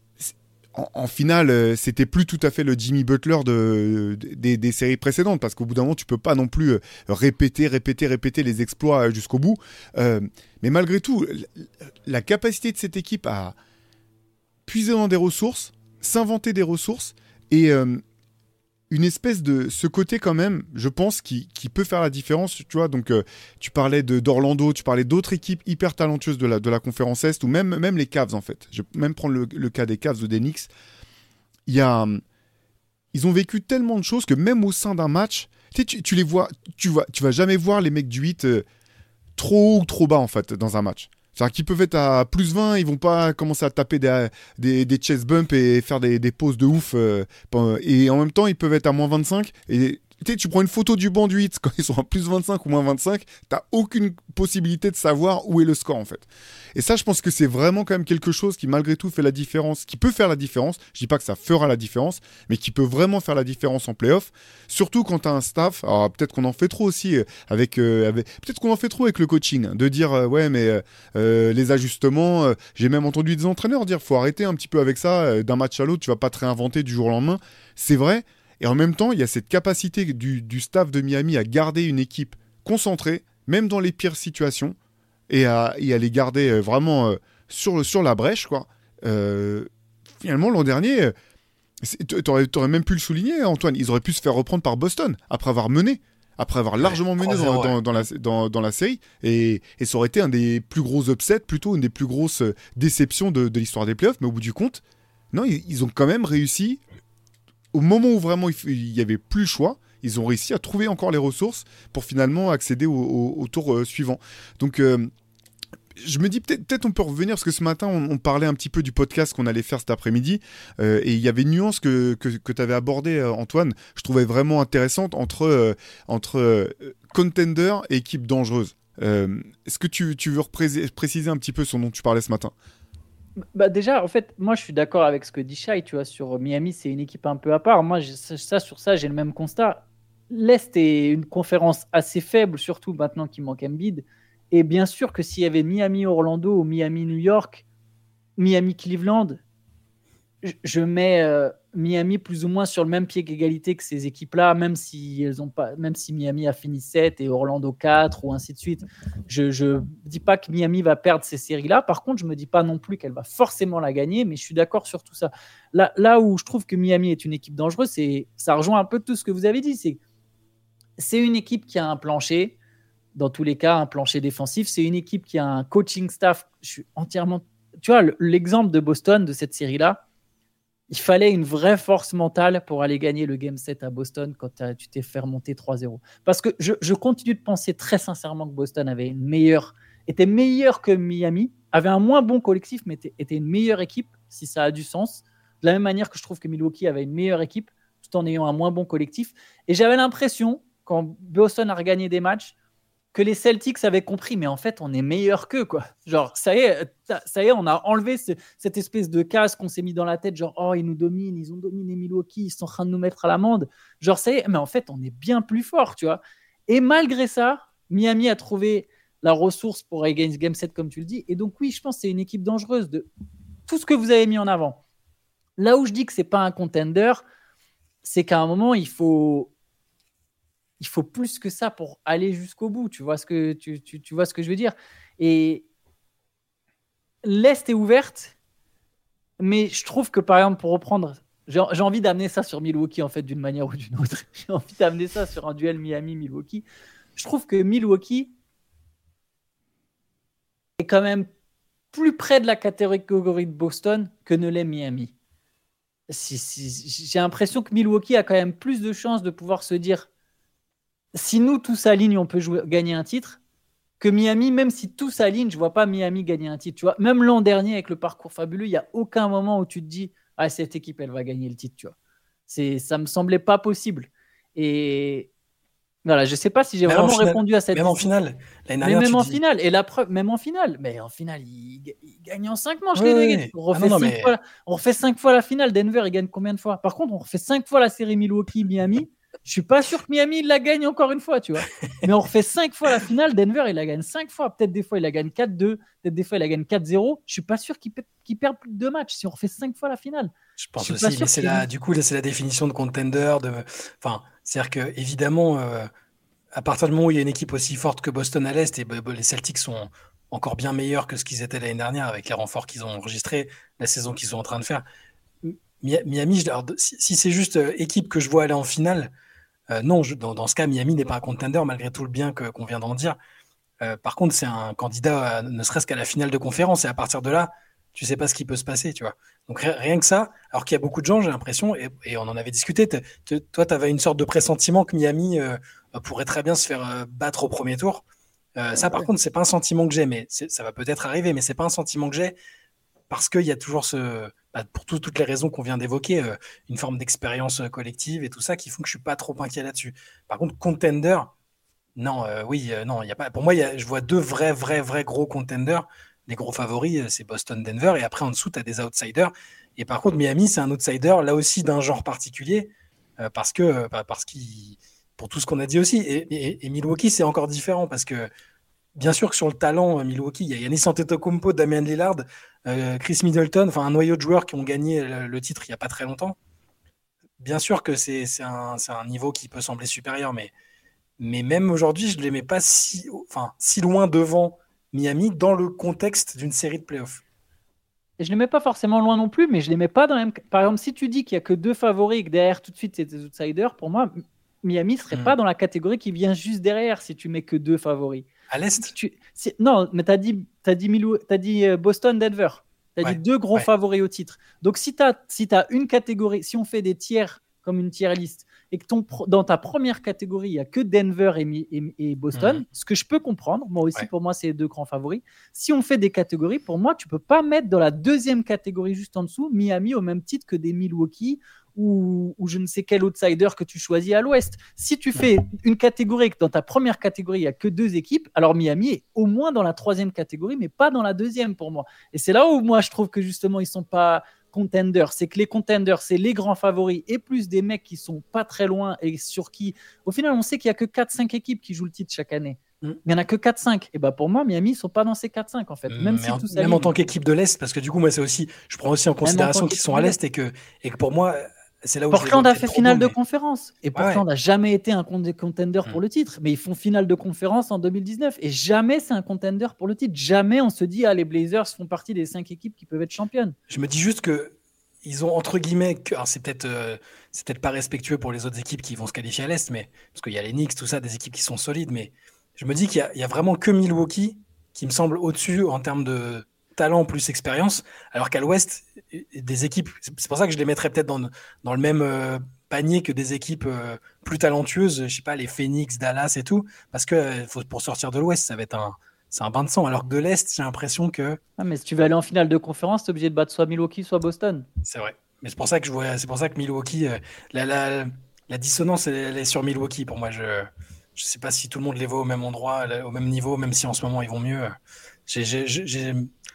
En, en finale, euh, c'était plus tout à fait le Jimmy Butler de, de, des, des séries précédentes, parce qu'au bout d'un moment, tu peux pas non plus euh, répéter, répéter, répéter les exploits euh, jusqu'au bout. Euh, mais malgré tout, la, la capacité de cette équipe à puiser dans des ressources, s'inventer des ressources, et euh, une espèce de ce côté quand même, je pense, qui, qui peut faire la différence. Tu vois, donc euh, tu parlais de, d'Orlando, tu parlais d'autres équipes hyper talentueuses de la, de la conférence Est, ou même, même les Cavs en fait. Je vais même prendre le, le cas des Cavs ou des Knicks. Il y a, ils ont vécu tellement de choses que même au sein d'un match, tu, sais, tu, tu les vois, tu vois, tu vas jamais voir les mecs du Heat euh, trop haut ou trop bas en fait dans un match. C'est-à-dire qu'ils peuvent être à plus vingt, ils vont pas commencer à taper des, des, des chest bumps et faire des, des poses de ouf. Euh, et en même temps, ils peuvent être à moins vingt-cinq. Et tu sais, tu prends une photo du banc du Heat quand ils sont à plus vingt-cinq ou moins vingt-cinq, t'as aucune possibilité de savoir où est le score en fait. Et ça, je pense que c'est vraiment quand même quelque chose qui malgré tout fait la différence, qui peut faire la différence. Je dis pas que ça fera la différence, mais qui peut vraiment faire la différence en play-off. Surtout quand t'as un staff, alors peut-être qu'on en fait trop aussi avec, euh, avec peut-être qu'on en fait trop avec le coaching, hein, de dire euh, ouais mais euh, les ajustements. Euh, j'ai même entendu des entraîneurs dire faut arrêter un petit peu avec ça. Euh, d'un match à l'autre, tu vas pas te réinventer du jour au lendemain. C'est vrai. Et en même temps, il y a cette capacité du, du staff de Miami à garder une équipe concentrée, même dans les pires situations, et à, et à les garder euh, vraiment euh, sur, sur la brèche, quoi. Euh, finalement, l'an dernier, euh, t'aurais, t'aurais même pu le souligner, Antoine, ils auraient pu se faire reprendre par Boston, après avoir mené, après avoir largement ouais, mené dans, dans, dans, la, dans, dans la série, et, et ça aurait été un des plus gros upsets, plutôt une des plus grosses déceptions de, de l'histoire des playoffs, mais au bout du compte, non, ils, ils ont quand même réussi. Au moment où vraiment il n'y avait plus le choix, ils ont réussi à trouver encore les ressources pour finalement accéder au, au, au tour euh, suivant. Donc, euh, je me dis peut-être, peut-être on peut revenir, parce que ce matin, on, on parlait un petit peu du podcast qu'on allait faire cet après-midi, euh, et il y avait une nuance que, que, que tu avais abordée, euh, Antoine, je trouvais vraiment intéressante, entre, euh, entre euh, contender et équipe dangereuse. Euh, est-ce que tu, tu veux repré- préciser un petit peu ce dont tu parlais ce matin ? Bah déjà, en fait, moi, je suis d'accord avec ce que dit Shai, tu vois, sur Miami, c'est une équipe un peu à part. Moi, j'ai- ça, sur ça, j'ai le même constat. L'Est est une conférence assez faible, surtout maintenant qu'il manque Embiid. Et bien sûr que s'il y avait Miami-Orlando ou Miami-New York, Miami-Cleveland, je, je mets euh, Miami plus ou moins sur le même pied d'égalité que ces équipes-là, même si, elles ont pas, même si Miami a fini sept et Orlando quatre ou ainsi de suite. Je ne dis pas que Miami va perdre ces séries-là. Par contre, je ne me dis pas non plus qu'elle va forcément la gagner, mais je suis d'accord sur tout ça. Là, là où je trouve que Miami est une équipe dangereuse, c'est, ça rejoint un peu tout ce que vous avez dit. C'est, c'est une équipe qui a un plancher, dans tous les cas, un plancher défensif. C'est une équipe qui a un coaching staff. Je suis entièrement... Tu vois, l'exemple de Boston, de cette série-là, il fallait une vraie force mentale pour aller gagner le Game sept à Boston quand tu t'es fait remonter trois zéro. Parce que je, je continue de penser très sincèrement que Boston avait une meilleure, était meilleur que Miami, avait un moins bon collectif, mais était, était une meilleure équipe, si ça a du sens. De la même manière que je trouve que Milwaukee avait une meilleure équipe, tout en ayant un moins bon collectif. Et j'avais l'impression, quand Boston a regagné des matchs, que les Celtics avaient compris, mais en fait, on est meilleur qu'eux, quoi. Genre, ça y est, ça y est, on a enlevé ce, cette espèce de casse qu'on s'est mis dans la tête, genre, oh, ils nous dominent, ils ont dominé Milwaukee, ils sont en train de nous mettre à l'amende. Genre, ça y est, mais en fait, on est bien plus fort, tu vois. Et malgré ça, Miami a trouvé la ressource pour aller gagner ce Game sept, comme tu le dis. Et donc, oui, je pense que c'est une équipe dangereuse de tout ce que vous avez mis en avant. Là où je dis que c'est pas un contender, c'est qu'à un moment, il faut... il faut plus que ça pour aller jusqu'au bout. Tu vois ce que, tu, tu, tu vois ce que je veux dire ? Et l'Est est ouverte, mais je trouve que, par exemple, pour reprendre, j'ai, j'ai envie d'amener ça sur Milwaukee, en fait, d'une manière ou d'une autre. J'ai envie d'amener ça sur un duel Miami-Milwaukee. Je trouve que Milwaukee est quand même plus près de la catégorie de Boston que ne l'est Miami. Si, si, j'ai l'impression que Milwaukee a quand même plus de chances de pouvoir se dire si nous, tout s'aligne, on peut jouer, gagner un titre, que Miami, même si tout s'aligne, je ne vois pas Miami gagner un titre. Tu vois, même l'an dernier, avec le parcours fabuleux, il n'y a aucun moment où tu te dis ah, cette équipe, elle va gagner le titre. Tu vois. C'est, ça ne me semblait pas possible. Et voilà, je ne sais pas si j'ai même vraiment finale, répondu à cette Même question. en finale. Mais même en dis... finale. Et la preuve, même en finale. Mais en finale, il, il gagne en cinq manches, oui, les Nuggets. oui. On refait, ah non, non, cinq mais... fois, on refait cinq fois la finale. Denver, il gagne combien de fois ? Par contre, on refait cinq fois la série Milwaukee-Miami. Je suis pas sûr que Miami il la gagne encore une fois, tu vois. Mais on refait cinq fois la finale. Denver, il la gagne cinq fois. Peut-être des fois, il la gagne quatre deux. Peut-être des fois, il la gagne quatre zéro. Je suis pas sûr qu'il, qu'il perde plus de deux matchs si on refait cinq fois la finale. Je pense je aussi, mais c'est la, du coup, là, c'est la définition de contender. De... Enfin, c'est-à-dire que, évidemment, euh, à partir du moment où il y a une équipe aussi forte que Boston à l'Est, et bah, bah, les Celtics sont encore bien meilleurs que ce qu'ils étaient l'année dernière avec les renforts qu'ils ont enregistrés, la saison qu'ils sont en train de faire. Miami, alors, si, si c'est juste euh, équipe que je vois aller en finale, euh, non, je, dans, dans ce cas, Miami n'est pas un contender malgré tout le bien que, qu'on vient d'en dire. Euh, par contre, c'est un candidat à, ne serait-ce qu'à la finale de conférence, et à partir de là, tu sais pas ce qui peut se passer, tu vois. Donc rien que ça, alors qu'il y a beaucoup de gens, j'ai l'impression, et, et on en avait discuté, t- t- toi, tu avais une sorte de pressentiment que Miami euh, pourrait très bien se faire euh, battre au premier tour. Euh, ça, par contre, c'est pas un sentiment que j'ai, mais c'est, ça va peut-être arriver, mais c'est pas un sentiment que j'ai parce qu'il y a toujours ce, bah, pour tout, toutes les raisons qu'on vient d'évoquer, euh, une forme d'expérience collective et tout ça qui font que je suis pas trop inquiet là-dessus. Par contre, contender, non, euh, oui, euh, non, il y a pas. Pour moi, y a, je vois deux vrais, vrais, vrais gros contenders. Les gros favoris, c'est Boston, Denver, et après en dessous, tu as des outsiders. Et par contre, Miami, c'est un outsider, là aussi d'un genre particulier, euh, parce que, bah, parce qu'il, pour tout ce qu'on a dit aussi. Et, et, et Milwaukee, c'est encore différent, parce que bien sûr que sur le talent, Milwaukee, il y a Giannis Antetokounmpo, Damian Lillard, euh, Chris Middleton, enfin un noyau de joueurs qui ont gagné le, le titre il n'y a pas très longtemps. Bien sûr que c'est, c'est, un, c'est un niveau qui peut sembler supérieur, mais, mais même aujourd'hui, je ne les mets pas si, enfin, si loin devant Miami dans le contexte d'une série de playoffs. Et je ne les mets pas forcément loin non plus, mais je ne les mets pas dans la même... Par exemple, si tu dis qu'il n'y a que deux favoris et que derrière tout de suite c'est des outsiders, pour moi, Miami ne serait mmh. pas dans la catégorie qui vient juste derrière si tu mets que deux favoris. À l'Est si tu... si... Non, mais tu as dit, t'as dit, Milou... t'as dit Boston, Denver. Tu as ouais. dit deux gros ouais. favoris au titre. Donc si tu as si t'as une catégorie, si on fait des tiers comme une tier list, et que ton pro- dans ta première catégorie, il n'y a que Denver et, Mi- et, et Boston, mmh. ce que je peux comprendre, moi aussi, ouais. pour moi, c'est les deux grands favoris. Si on fait des catégories, pour moi, tu ne peux pas mettre dans la deuxième catégorie juste en dessous Miami au même titre que des Milwaukee ou, ou je ne sais quel outsider que tu choisis à l'ouest. Si tu fais une catégorie et que dans ta première catégorie, il n'y a que deux équipes, alors Miami est au moins dans la troisième catégorie, mais pas dans la deuxième pour moi. Et c'est là où moi, je trouve que justement, ils ne sont pas contenders. C'est que les contenders, c'est les grands favoris et plus des mecs qui ne sont pas très loin et sur qui, au final, on sait qu'il n'y a que quatre cinq équipes qui jouent le titre chaque année. Il n'y en a que quatre cinq. Et bah pour moi, Miami, ils ne sont pas dans ces quatre cinq en fait. Même, mais si en, tout même en tant qu'équipe de l'Est, parce que du coup, moi, c'est aussi, je prends aussi en considération en qu'ils sont à l'Est et que, et que pour moi, c'est là où Portland a fait finale de mais... conférence. Et Portland n'a ouais. jamais été un contender pour mmh. le titre. Mais ils font finale de conférence en deux mille dix-neuf. Et jamais c'est un contender pour le titre. Jamais on se dit, ah, les Blazers font partie des cinq équipes qui peuvent être championnes. Je me dis juste que ils ont entre guillemets, que, alors c'est peut-être, euh, c'est peut-être pas respectueux pour les autres équipes qui vont se qualifier à l'Est, mais parce qu'il y a les Knicks, tout ça, des équipes qui sont solides. Mais je me dis qu'il y a, il y a vraiment que Milwaukee qui me semble au-dessus en termes de talent plus expérience, alors qu'à l'Ouest, des équipes, c'est pour ça que je les mettrais peut-être dans, dans le même euh, panier que des équipes euh, plus talentueuses, je sais pas, les Phoenix, Dallas et tout, parce que euh, faut, pour sortir de l'Ouest, ça va être un, c'est un bain de sang, alors que de l'Est, j'ai l'impression que... Ah, mais si tu veux aller en finale de conférence, t'es obligé de battre soit Milwaukee, soit Boston. C'est vrai, mais c'est pour ça que je vois, c'est pour ça que Milwaukee, euh, la, la, la dissonance, elle, elle est sur Milwaukee, pour moi, je je sais pas si tout le monde les voit au même endroit, au même niveau, même si en ce moment ils vont mieux. J'ai... j'ai, j'ai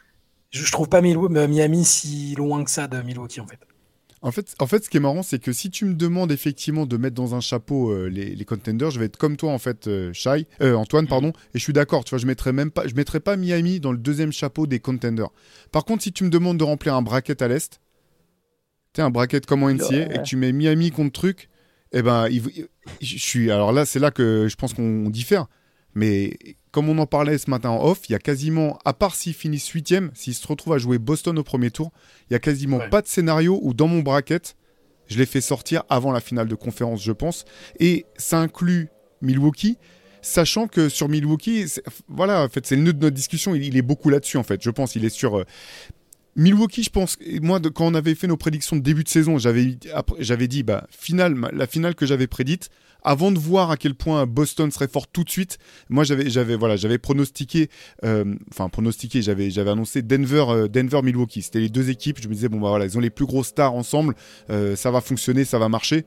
Je trouve pas Miami si loin que ça de Milwaukee, en fait. En fait, en fait, ce qui est marrant, c'est que si tu me demandes effectivement de mettre dans un chapeau euh, les, les contenders, je vais être comme toi, en fait, euh, Shai, euh, Antoine, pardon, et je suis d'accord, tu vois, je mettrais même pas, je mettrais pas Miami dans le deuxième chapeau des contenders. Par contre, si tu me demandes de remplir un bracket à l'Est, tu sais, un bracket comme en N C A A, ouais. et que tu mets Miami contre truc, eh ben, il, il, je suis, alors là, c'est là que je pense qu'on diffère. Mais comme on en parlait ce matin en off, il y a quasiment, à part s'ils finissent huitième, s'ils se retrouvent à jouer Boston au premier tour, il y a quasiment ouais. pas de scénario où dans mon bracket, je les fais sortir avant la finale de conférence, je pense. Et ça inclut Milwaukee, sachant que sur Milwaukee, voilà, en fait, c'est le nœud de notre discussion, il, il est beaucoup là-dessus, en fait. Je pense, il est sur... Euh, Milwaukee, je pense, moi, de, quand on avait fait nos prédictions de début de saison, j'avais, après, j'avais dit, bah, finale, la finale que j'avais prédite, avant de voir à quel point Boston serait fort tout de suite, moi, j'avais, j'avais, voilà, j'avais pronostiqué, euh, enfin, pronostiqué, j'avais, j'avais annoncé Denver, euh, Denver, Milwaukee. C'était les deux équipes. Je me disais, bon, bah, voilà, ils ont les plus grosses stars ensemble, euh, ça va fonctionner, ça va marcher.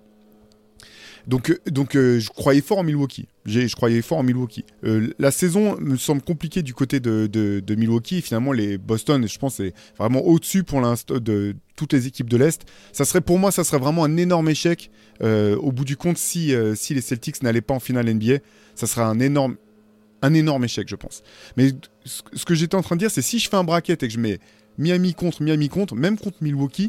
Donc, donc euh, je croyais fort en Milwaukee. J'ai, je croyais fort en Milwaukee. Euh, la saison me semble compliquée du côté de, de, de Milwaukee. Et finalement, les Boston, je pense, c'est vraiment au-dessus pour l'instant de toutes les équipes de l'Est. Ça serait, pour moi, ça serait vraiment un énorme échec. Euh, au bout du compte, si, euh, si les Celtics n'allaient pas en finale N B A, ça serait un énorme, un énorme échec, je pense. Mais ce, ce que j'étais en train de dire, c'est si je fais un bracket et que je mets Miami contre, Miami contre, même contre Milwaukee,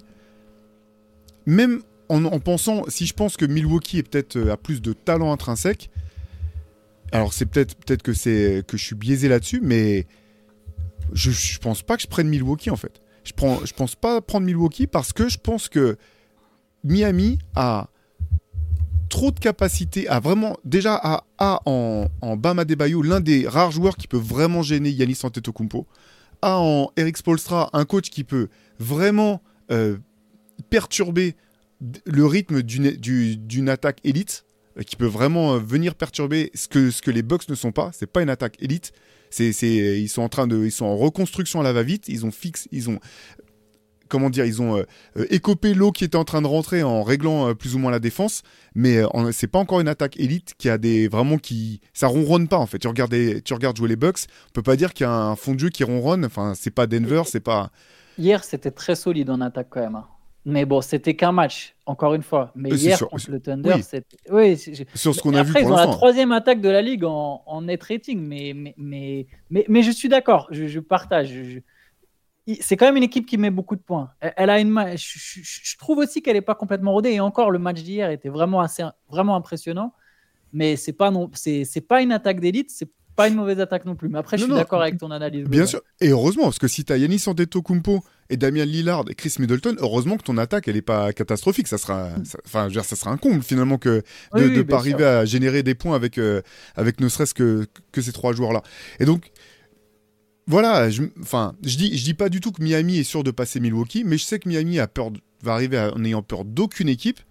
même En, en pensant, si je pense que Milwaukee est peut-être euh, a plus de talent intrinsèque, alors c'est peut-être peut-être que c'est que je suis biaisé là-dessus, mais je, je pense pas que je prenne Milwaukee en fait. Je prends, je pense pas prendre Milwaukee parce que je pense que Miami a trop de capacité à vraiment déjà à, à en, en Bam Adebayo, l'un des rares joueurs qui peut vraiment gêner Giannis Antetokounmpo, a en Erik Spoelstra un coach qui peut vraiment euh, perturber le rythme d'une, d'une, d'une attaque élite, euh, qui peut vraiment euh, venir perturber ce que, ce que les Bucks ne sont pas. C'est pas une attaque élite. C'est, c'est, ils sont en train de, ils sont en reconstruction à la va-vite. Ils ont fixe, ils ont, comment dire, ils ont euh, euh, écopé l'eau qui était en train de rentrer en réglant euh, plus ou moins la défense. Mais euh, en, c'est pas encore une attaque élite qui a des vraiment qui, ça ronronne pas en fait. Tu regardes, des, tu regardes jouer les Bucks, on peut pas dire qu'il y a un fond de jeu qui ronronne. Enfin, c'est pas Denver, c'est pas. Hier, c'était très solide en attaque quand même. Hein. Mais bon, c'était qu'un match, encore une fois. Mais euh, hier, sur, contre le Thunder, oui. c'était... Oui, c'est... Sur ce qu'on a après, vu pour ils ont l'instant. la troisième attaque de la Ligue en, en net rating. Mais, mais, mais, mais, mais je suis d'accord, je, je partage. Je... C'est quand même une équipe qui met beaucoup de points. Elle, elle a une... je, je, je trouve aussi qu'elle n'est pas complètement rodée. Et encore, le match d'hier était vraiment, assez, vraiment impressionnant. Mais ce n'est pas, non... c'est, c'est pas une attaque d'élite, c'est pas une mauvaise attaque non plus. Mais après, je non, suis non. d'accord avec ton analyse. Bien sûr. Et heureusement, parce que si tu as Giannis Antetokounmpo et Damian Lillard et Chris Middleton, heureusement que ton attaque, elle n'est pas catastrophique. Ça sera, ça, enfin, je veux dire, ça sera un comble finalement que de ne oui, oui, pas arriver sûr. à générer des points avec, euh, avec ne serait-ce que, que ces trois joueurs-là. Et donc, voilà, je, enfin, je dis, je dis pas du tout que Miami est sûr de passer Milwaukee, mais je sais que Miami a peur de, va arriver à, en ayant peur d'aucune équipe.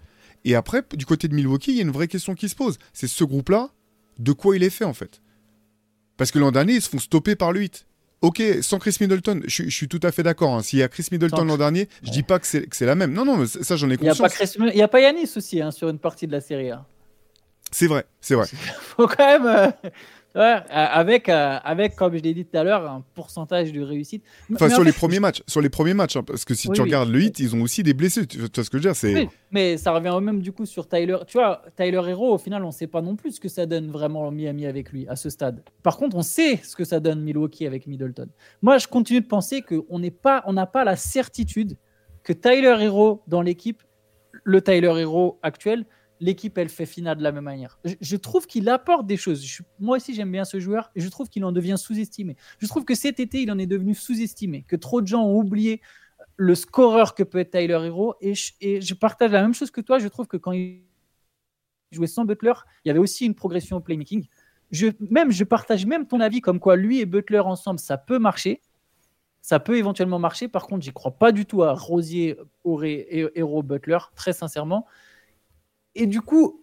Et après, du côté de Milwaukee, il y a une vraie question qui se pose. C'est ce groupe-là, de quoi il est fait en fait? Parce que l'an dernier, ils se font stopper par le hit. Ok, sans Chris Middleton, je, je suis tout à fait d'accord. Hein. S'il y a Chris Middleton Sans... l'an dernier, ouais. je dis pas que c'est, que c'est la même. Non, non, mais ça, j'en ai conscience. Il n'y a, a pas Giannis aussi hein, sur une partie de la série. Hein. C'est vrai, c'est vrai. Faut quand même... Euh... Ouais, avec, euh, avec, comme je l'ai dit tout à l'heure, un pourcentage de réussite. Enfin, mais sur en les fait, premiers matchs, sur les premiers matchs, hein, parce que si oui, tu oui. regardes le hit, ils ont aussi des blessés. Tu, tu vois ce que je veux dire, c'est. Oui, mais ça revient au même du coup sur Tyler. Tu vois, Tyler Hero, au final, on ne sait pas non plus ce que ça donne vraiment Miami avec lui à ce stade. Par contre, on sait ce que ça donne Milwaukee avec Middleton. Moi, je continue de penser qu'on n'est pas, on n'a pas la certitude que Tyler Hero dans l'équipe, le Tyler Hero actuel, l'équipe, elle fait finale de la même manière. Je, je trouve qu'il apporte des choses. Je, moi aussi, j'aime bien ce joueur et je trouve qu'il en devient sous-estimé. Je trouve que cet été, il en est devenu sous-estimé, que trop de gens ont oublié le scoreur que peut être Tyler Hero et je, et je partage la même chose que toi. Je trouve que quand il jouait sans Butler, il y avait aussi une progression au playmaking. Je, même, je partage même ton avis comme quoi lui et Butler ensemble, ça peut marcher. Ça peut éventuellement marcher. Par contre, j'y crois pas du tout à Rosier, Auré et Hero Butler, très sincèrement. Et du coup,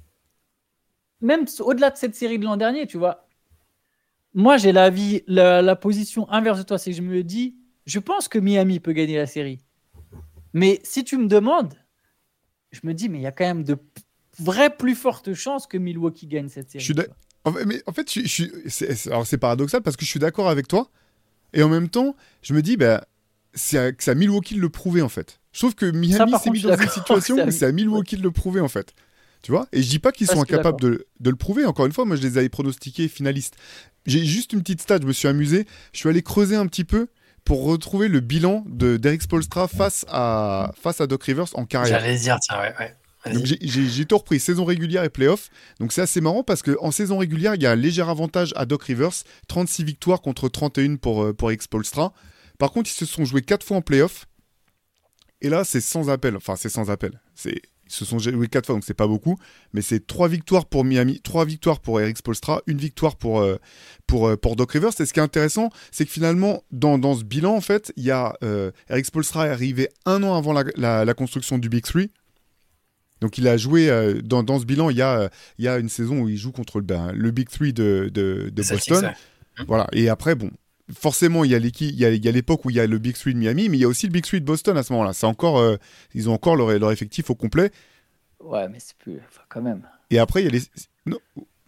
même au-delà de cette série de l'an dernier, tu vois, moi, j'ai l'avis, la, la position inverse de toi, c'est que je me dis, je pense que Miami peut gagner la série. Mais si tu me demandes, je me dis, mais il y a quand même de vraies plus fortes chances que Milwaukee gagne cette série. Je suis d'a... en fait, mais en fait, je, je suis... c'est, c'est... Alors, c'est paradoxal parce que je suis d'accord avec toi. Et en même temps, je me dis, bah, c'est à, c'est à Milwaukee de le prouver, en fait. Je trouve que Miami Ça, s'est mis dans une situation où c'est à Milwaukee de le prouver, en fait. Tu vois ? Et je dis pas qu'ils sont incapables de, de le prouver. Encore une fois, moi, je les avais pronostiqués finalistes. J'ai juste une petite stat, je me suis amusé. Je suis allé creuser un petit peu pour retrouver le bilan de d'Eric Spoelstra face à, face à Doc Rivers en carrière. J'allais dire, tiens, ouais, ouais. Donc j'ai, j'ai, j'ai tout repris, saison régulière et playoff. Donc c'est assez marrant parce qu'en saison régulière, il y a un léger avantage à Doc Rivers. trente-six victoires contre trente et une pour, pour Eric Spoelstra. Par contre, ils se sont joués quatre fois en playoff. Et là, c'est sans appel. Enfin, c'est sans appel. C'est, ils se sont joués quatre fois, donc c'est pas beaucoup. Mais c'est trois victoires pour Miami, trois victoires pour Eric Spoelstra, une victoire pour, euh, pour, euh, pour Doc Rivers. Et ce qui est intéressant, c'est que finalement, dans, dans ce bilan, en fait, il y a euh, Eric Spoelstra est arrivé un an avant la, la, la construction du Big Three. Donc il a joué, euh, dans, dans ce bilan, il y, a, euh, il y a une saison où il joue contre le, ben, le Big Three de, de, de Boston. Ouais. Voilà. Et après, bon... Forcément, il y a l'équipe, il y a, il y a l'époque où il y a le Big Three de Miami, mais il y a aussi le Big Three de Boston à ce moment-là. C'est encore, euh, ils ont encore leur, leur effectif au complet. Ouais, mais c'est plus, enfin, quand même. Et après, il y a les. Non.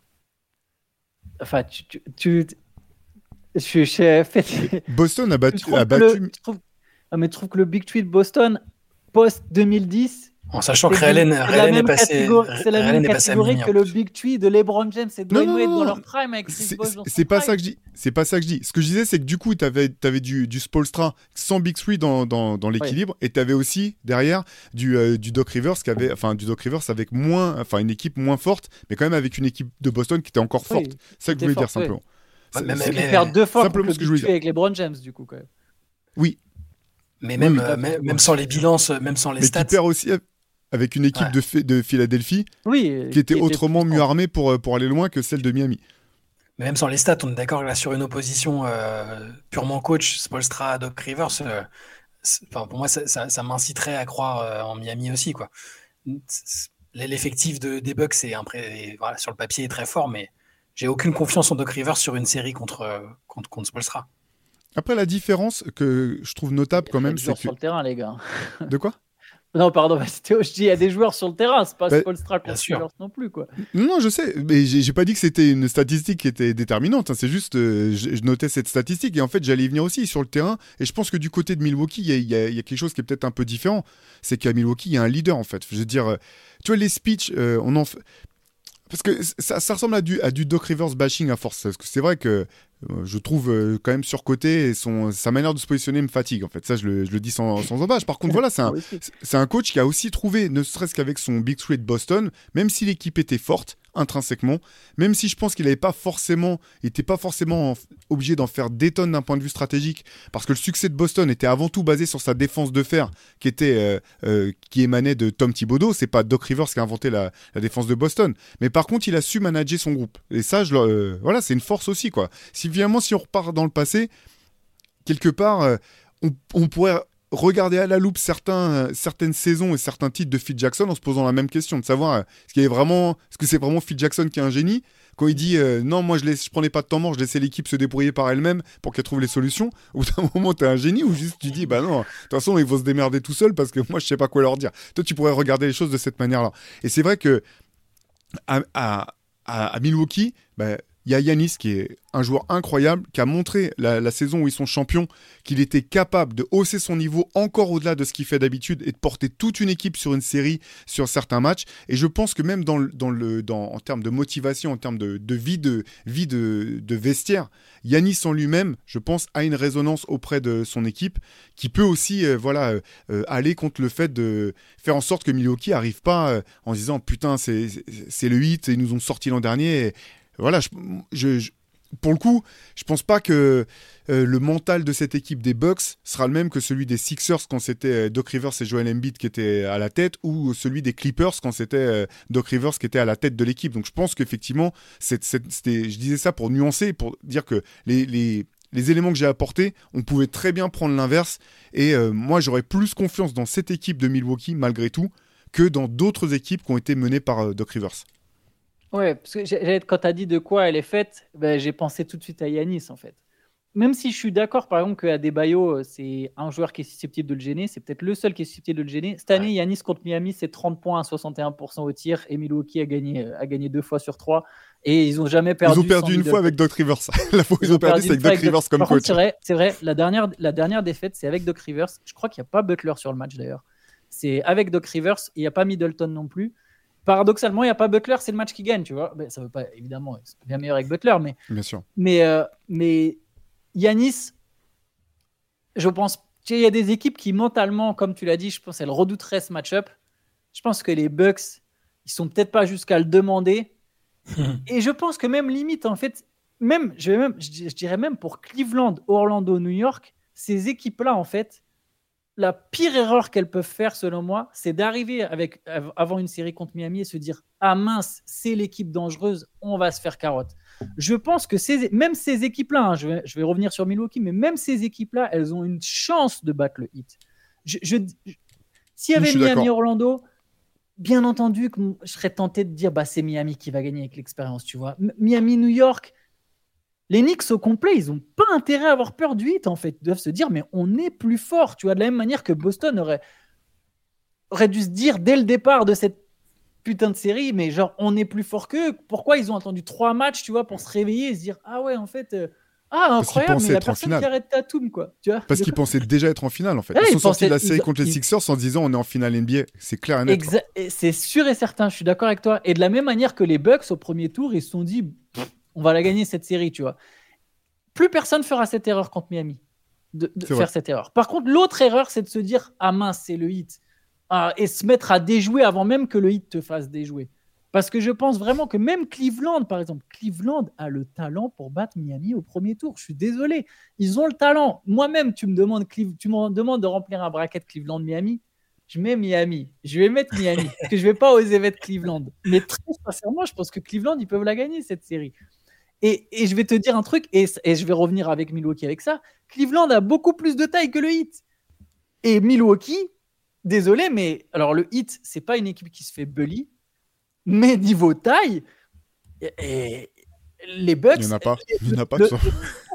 Enfin, tu, tu, tu... Je, je... Fait... Boston a battu. A battu... Le... Je trouve... ah, mais je trouve que le Big Three de Boston post deux mille dix. En sachant que Allen est passé, c'est la même catégorie que le Big Three de LeBron James et Dwayne Wade dans leur prime avec Chris Bosh dans son C'est pas prime. ça que je dis. C'est pas ça que je dis. Ce que je disais, c'est que du coup, t'avais, t'avais du, du Spoelstra sans Big Three dans, dans, dans l'équilibre, oui. Et t'avais aussi derrière du, euh, du Doc Rivers qui avait, enfin, du Doc Rivers avec moins, enfin, une équipe moins forte, mais quand même avec une équipe de Boston qui était encore forte. Oui, c'est ça que je voulais fort, dire simplement. Oui. C'est, c'est, c'est perdre deux fois simplement ce que je voulais dire avec LeBron James du coup quand même. Oui. Mais même, oui, euh, même, même sans les bilans, même sans les mais stats. Mais qui perd aussi. Avec une équipe ouais. de, de Philadelphie oui, qui était qui autrement était mieux armée pour, pour aller loin que celle de Miami. Mais même sans les stats, on est d'accord là sur une opposition euh, purement coach, Spoelstra, Doc Rivers. Euh, pour moi, ça, ça, ça m'inciterait à croire euh, en Miami aussi, quoi. L'effectif de, des Bucks est impré... voilà, sur le papier est très fort, mais j'ai aucune confiance en Doc Rivers sur une série contre, contre, contre Spoelstra. Après, la différence que je trouve notable quand même, c'est que... sur le terrain, les gars. De quoi ? Non, pardon, Théo, je dis il y a des joueurs sur le terrain, c'est pas bah, Spoelstra contre Rivers non plus, quoi. Non, je sais, mais j'ai, j'ai pas dit que c'était une statistique qui était déterminante, hein, c'est juste, euh, je, je notais cette statistique, et en fait, j'allais y venir aussi sur le terrain, et je pense que du côté de Milwaukee, il y, y, y a quelque chose qui est peut-être un peu différent, c'est qu'à Milwaukee, il y a un leader, en fait. Je veux dire, tu vois, les speeches, euh, on en fait... Parce que ça, ça ressemble à du, à du Doc Rivers bashing à force, parce que c'est vrai que euh, je trouve euh, quand même surcoté et son, sa manière de se positionner me fatigue en fait, ça je le, je le dis sans, sans embâche. Par contre voilà, c'est un, c'est un coach qui a aussi trouvé, ne serait-ce qu'avec son Big Three de Boston, même si l'équipe était forte intrinsèquement, même si je pense qu'il n'avait pas forcément, il n'était pas forcément obligé d'en faire des tonnes d'un point de vue stratégique, parce que le succès de Boston était avant tout basé sur sa défense de fer, qui était, euh, euh, qui émanait de Tom Thibodeau. C'est pas Doc Rivers qui a inventé la, la défense de Boston, mais par contre il a su manager son groupe. Et ça, je, euh, voilà, c'est une force aussi quoi. Si finalement si on repart dans le passé, quelque part, euh, on, on pourrait regarder à la loupe certains, certaines saisons et certains titres de Phil Jackson en se posant la même question, de savoir euh, est-ce, qu'il est vraiment, est-ce que c'est vraiment Phil Jackson qui est un génie quand il dit euh, non, moi je ne prenais pas de temps mort, je laissais l'équipe se débrouiller par elle-même pour qu'elle trouve les solutions. Au bout d'un moment, tu es un génie ou juste tu dis bah non, de toute façon, ils vont se démerder tout seuls parce que moi je sais pas quoi leur dire. Toi, tu pourrais regarder les choses de cette manière-là. Et c'est vrai que à, à, à, à Milwaukee, bah, il y a Giannis qui est un joueur incroyable, qui a montré la, la saison où ils sont champions qu'il était capable de hausser son niveau encore au-delà de ce qu'il fait d'habitude et de porter toute une équipe sur une série, sur certains matchs. Et je pense que même dans le, dans le, dans, en termes de motivation, en termes de, de vie, de, vie de, de vestiaire, Giannis en lui-même, je pense, a une résonance auprès de son équipe qui peut aussi euh, voilà, euh, aller contre le fait de faire en sorte que Milwaukee n'arrive pas euh, en se disant « Putain, c'est, c'est, c'est le hit, ils nous ont sorti l'an dernier. » et, Voilà, je, je, je, pour le coup, je pense pas que euh, le mental de cette équipe des Bucks sera le même que celui des Sixers quand c'était Doc Rivers et Joel Embiid qui étaient à la tête, ou celui des Clippers quand c'était euh, Doc Rivers qui était à la tête de l'équipe. Donc je pense qu'effectivement, c'est, c'est, c'était, je disais ça pour nuancer, pour dire que les, les, les éléments que j'ai apportés, on pouvait très bien prendre l'inverse. Et euh, moi, j'aurais plus confiance dans cette équipe de Milwaukee, malgré tout, que dans d'autres équipes qui ont été menées par euh, Doc Rivers. Ouais, parce que j'ai, quand tu as dit de quoi elle est faite, ben, j'ai pensé tout de suite à Giannis, en fait. Même si je suis d'accord, par exemple, qu'Adebayo, c'est un joueur qui est susceptible de le gêner, c'est peut-être le seul qui est susceptible de le gêner. Cette année, ouais. Giannis contre Miami, c'est trente points à soixante et un pour cent au tir, et Milwaukee a gagné, a gagné deux fois sur trois, et ils n'ont jamais perdu. Ils ont perdu une fois avec Doc Rivers. La fois où ils, ils ont perdu, c'est avec Doc Rivers Doc... comme par coach. Contre, c'est vrai, c'est vrai la, dernière, la dernière défaite, c'est avec Doc Rivers. Je crois qu'il n'y a pas Butler sur le match, d'ailleurs. C'est avec Doc Rivers, il n'y a pas Middleton non plus. Paradoxalement, il n'y a pas Butler, c'est le match qui gagne, tu vois. Ben, ça veut pas, évidemment, c'est bien meilleur avec Butler, mais. Bien sûr. Mais, euh, mais Giannis, je pense qu'il y a des équipes qui, mentalement, comme tu l'as dit, je pense qu'elles redouteraient ce match-up. Je pense que les Bucks, ils sont peut-être pas jusqu'à le demander. Et je pense que même limite, en fait, même, je, vais même, je dirais même pour Cleveland, Orlando, New York, ces équipes-là, en fait, la pire erreur qu'elles peuvent faire, selon moi, c'est d'arriver avec, avant une série contre Miami et se dire « Ah mince, c'est l'équipe dangereuse, on va se faire carotte. » Je pense que ces, même ces équipes-là, hein, je, vais, je vais revenir sur Milwaukee, mais même ces équipes-là, elles ont une chance de battre le Heat. Je, je, je, s'il y avait Miami-Orlando, bien entendu, que je serais tenté de dire bah, « C'est Miami qui va gagner avec l'expérience. » tu vois. Miami-New York, les Knicks au complet, ils n'ont pas intérêt à avoir peur du hit, en fait. Ils doivent se dire, mais on est plus fort. Tu vois, de la même manière que Boston aurait, aurait dû se dire dès le départ de cette putain de série, mais genre, on est plus fort qu'eux. Pourquoi ils ont attendu trois matchs, tu vois, pour se réveiller et se dire, ah ouais, en fait, euh, ah, incroyable, mais il n'y a personne qui arrête Tatum, quoi. Tu vois. Parce qu'ils pensaient déjà être en finale, en fait. Ouais, ils sont ils sortis de la série ils... contre les Sixers en disant, on est en finale N B A. C'est clair et net. Exa- et c'est sûr et certain, je suis d'accord avec toi. Et de la même manière que les Bucks, au premier tour, ils se sont dit, on va la gagner, cette série, tu vois. Plus personne fera cette erreur contre Miami, de, de faire vrai. cette erreur. Par contre, l'autre erreur, c'est de se dire « Ah mince, c'est le hit ah, » et se mettre à déjouer avant même que le hit te fasse déjouer. Parce que je pense vraiment que même Cleveland, par exemple, Cleveland a le talent pour battre Miami au premier tour. Je suis désolé. Ils ont le talent. Moi-même, tu me demandes, tu me demandes de remplir un bracket Cleveland-Miami. Je mets Miami. Je vais mettre Miami parce que je ne vais pas oser mettre Cleveland. Mais très sincèrement, je pense que Cleveland, ils peuvent la gagner, cette série. Et, et je vais te dire un truc, et, et je vais revenir avec Milwaukee avec ça. Cleveland a beaucoup plus de taille que le Heat. Et Milwaukee, désolé, mais alors le Heat, c'est pas une équipe qui se fait bully, mais niveau taille, et, et les Bucks. Il n'y en a pas. Il n'y en a pas le, de ça.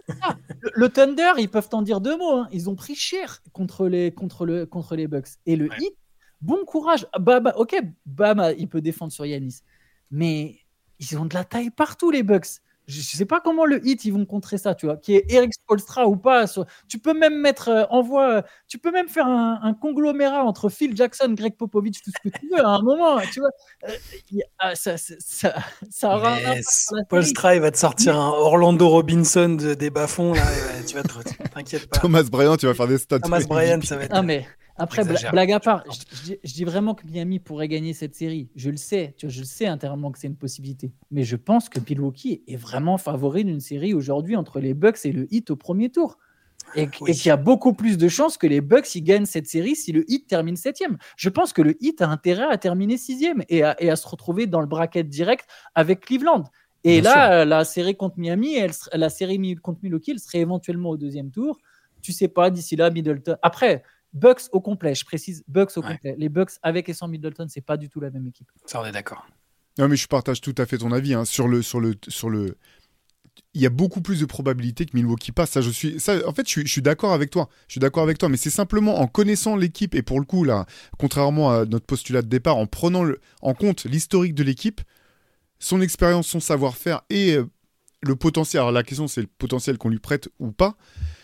Le, le Thunder, ils peuvent t'en dire deux mots. Hein. Ils ont pris cher contre les, contre le, contre les Bucks. Et le ouais. Heat, bon courage. Bama, ok, Bama, il peut défendre sur Giannis, mais ils ont de la taille partout, les Bucks. Je ne sais pas comment le Heat ils vont contrer ça, tu vois, qui est Eric Spoelstra ou pas. Sur... Tu peux même mettre euh, envoie, euh, tu peux même faire un, un conglomérat entre Phil Jackson, Greg Popovich, tout ce que tu veux à un moment, tu vois. Euh, y a, ça, ça, ça, ça aura un Spoelstra, il va te sortir un Orlando Robinson de, des bas-fonds là, ouais, tu vas te, t'inquiète pas. Thomas Bryant, tu vas faire des stats. Thomas Bryant, ça va être. Ah mais. Après, bla- blague à part, je, je, je dis vraiment que Miami pourrait gagner cette série. Je le sais, tu vois, je le sais intérieurement que c'est une possibilité. Mais je pense que Milwaukee est vraiment favori d'une série aujourd'hui entre les Bucks et le Heat au premier tour. Et, oui. et qu'il y a beaucoup plus de chances que les Bucks y gagnent cette série si le Heat termine septième. Je pense que le Heat a intérêt à terminer sixième et à, et à se retrouver dans le bracket direct avec Cleveland. Et Bien là, sûr. la série contre Miami, elle, la série contre Milwaukee, elle serait éventuellement au deuxième tour. Tu sais pas, d'ici là, Middleton. Après, Bucks au complet, je précise, Bucks au Ouais. complet. Les Bucks avec et sans Middleton, c'est pas du tout la même équipe. Ça, on est d'accord. Non, mais je partage tout à fait ton avis hein, sur le sur le sur le. Il y a beaucoup plus de probabilités que Milwaukee passe. Ça, je suis. Ça, en fait, je suis, je suis d'accord avec toi. Je suis d'accord avec toi, mais c'est simplement en connaissant l'équipe et pour le coup là, contrairement à notre postulat de départ, en prenant le, en compte l'historique de l'équipe, son expérience, son savoir-faire et euh, le potentiel. Alors la question, c'est le potentiel qu'on lui prête ou pas.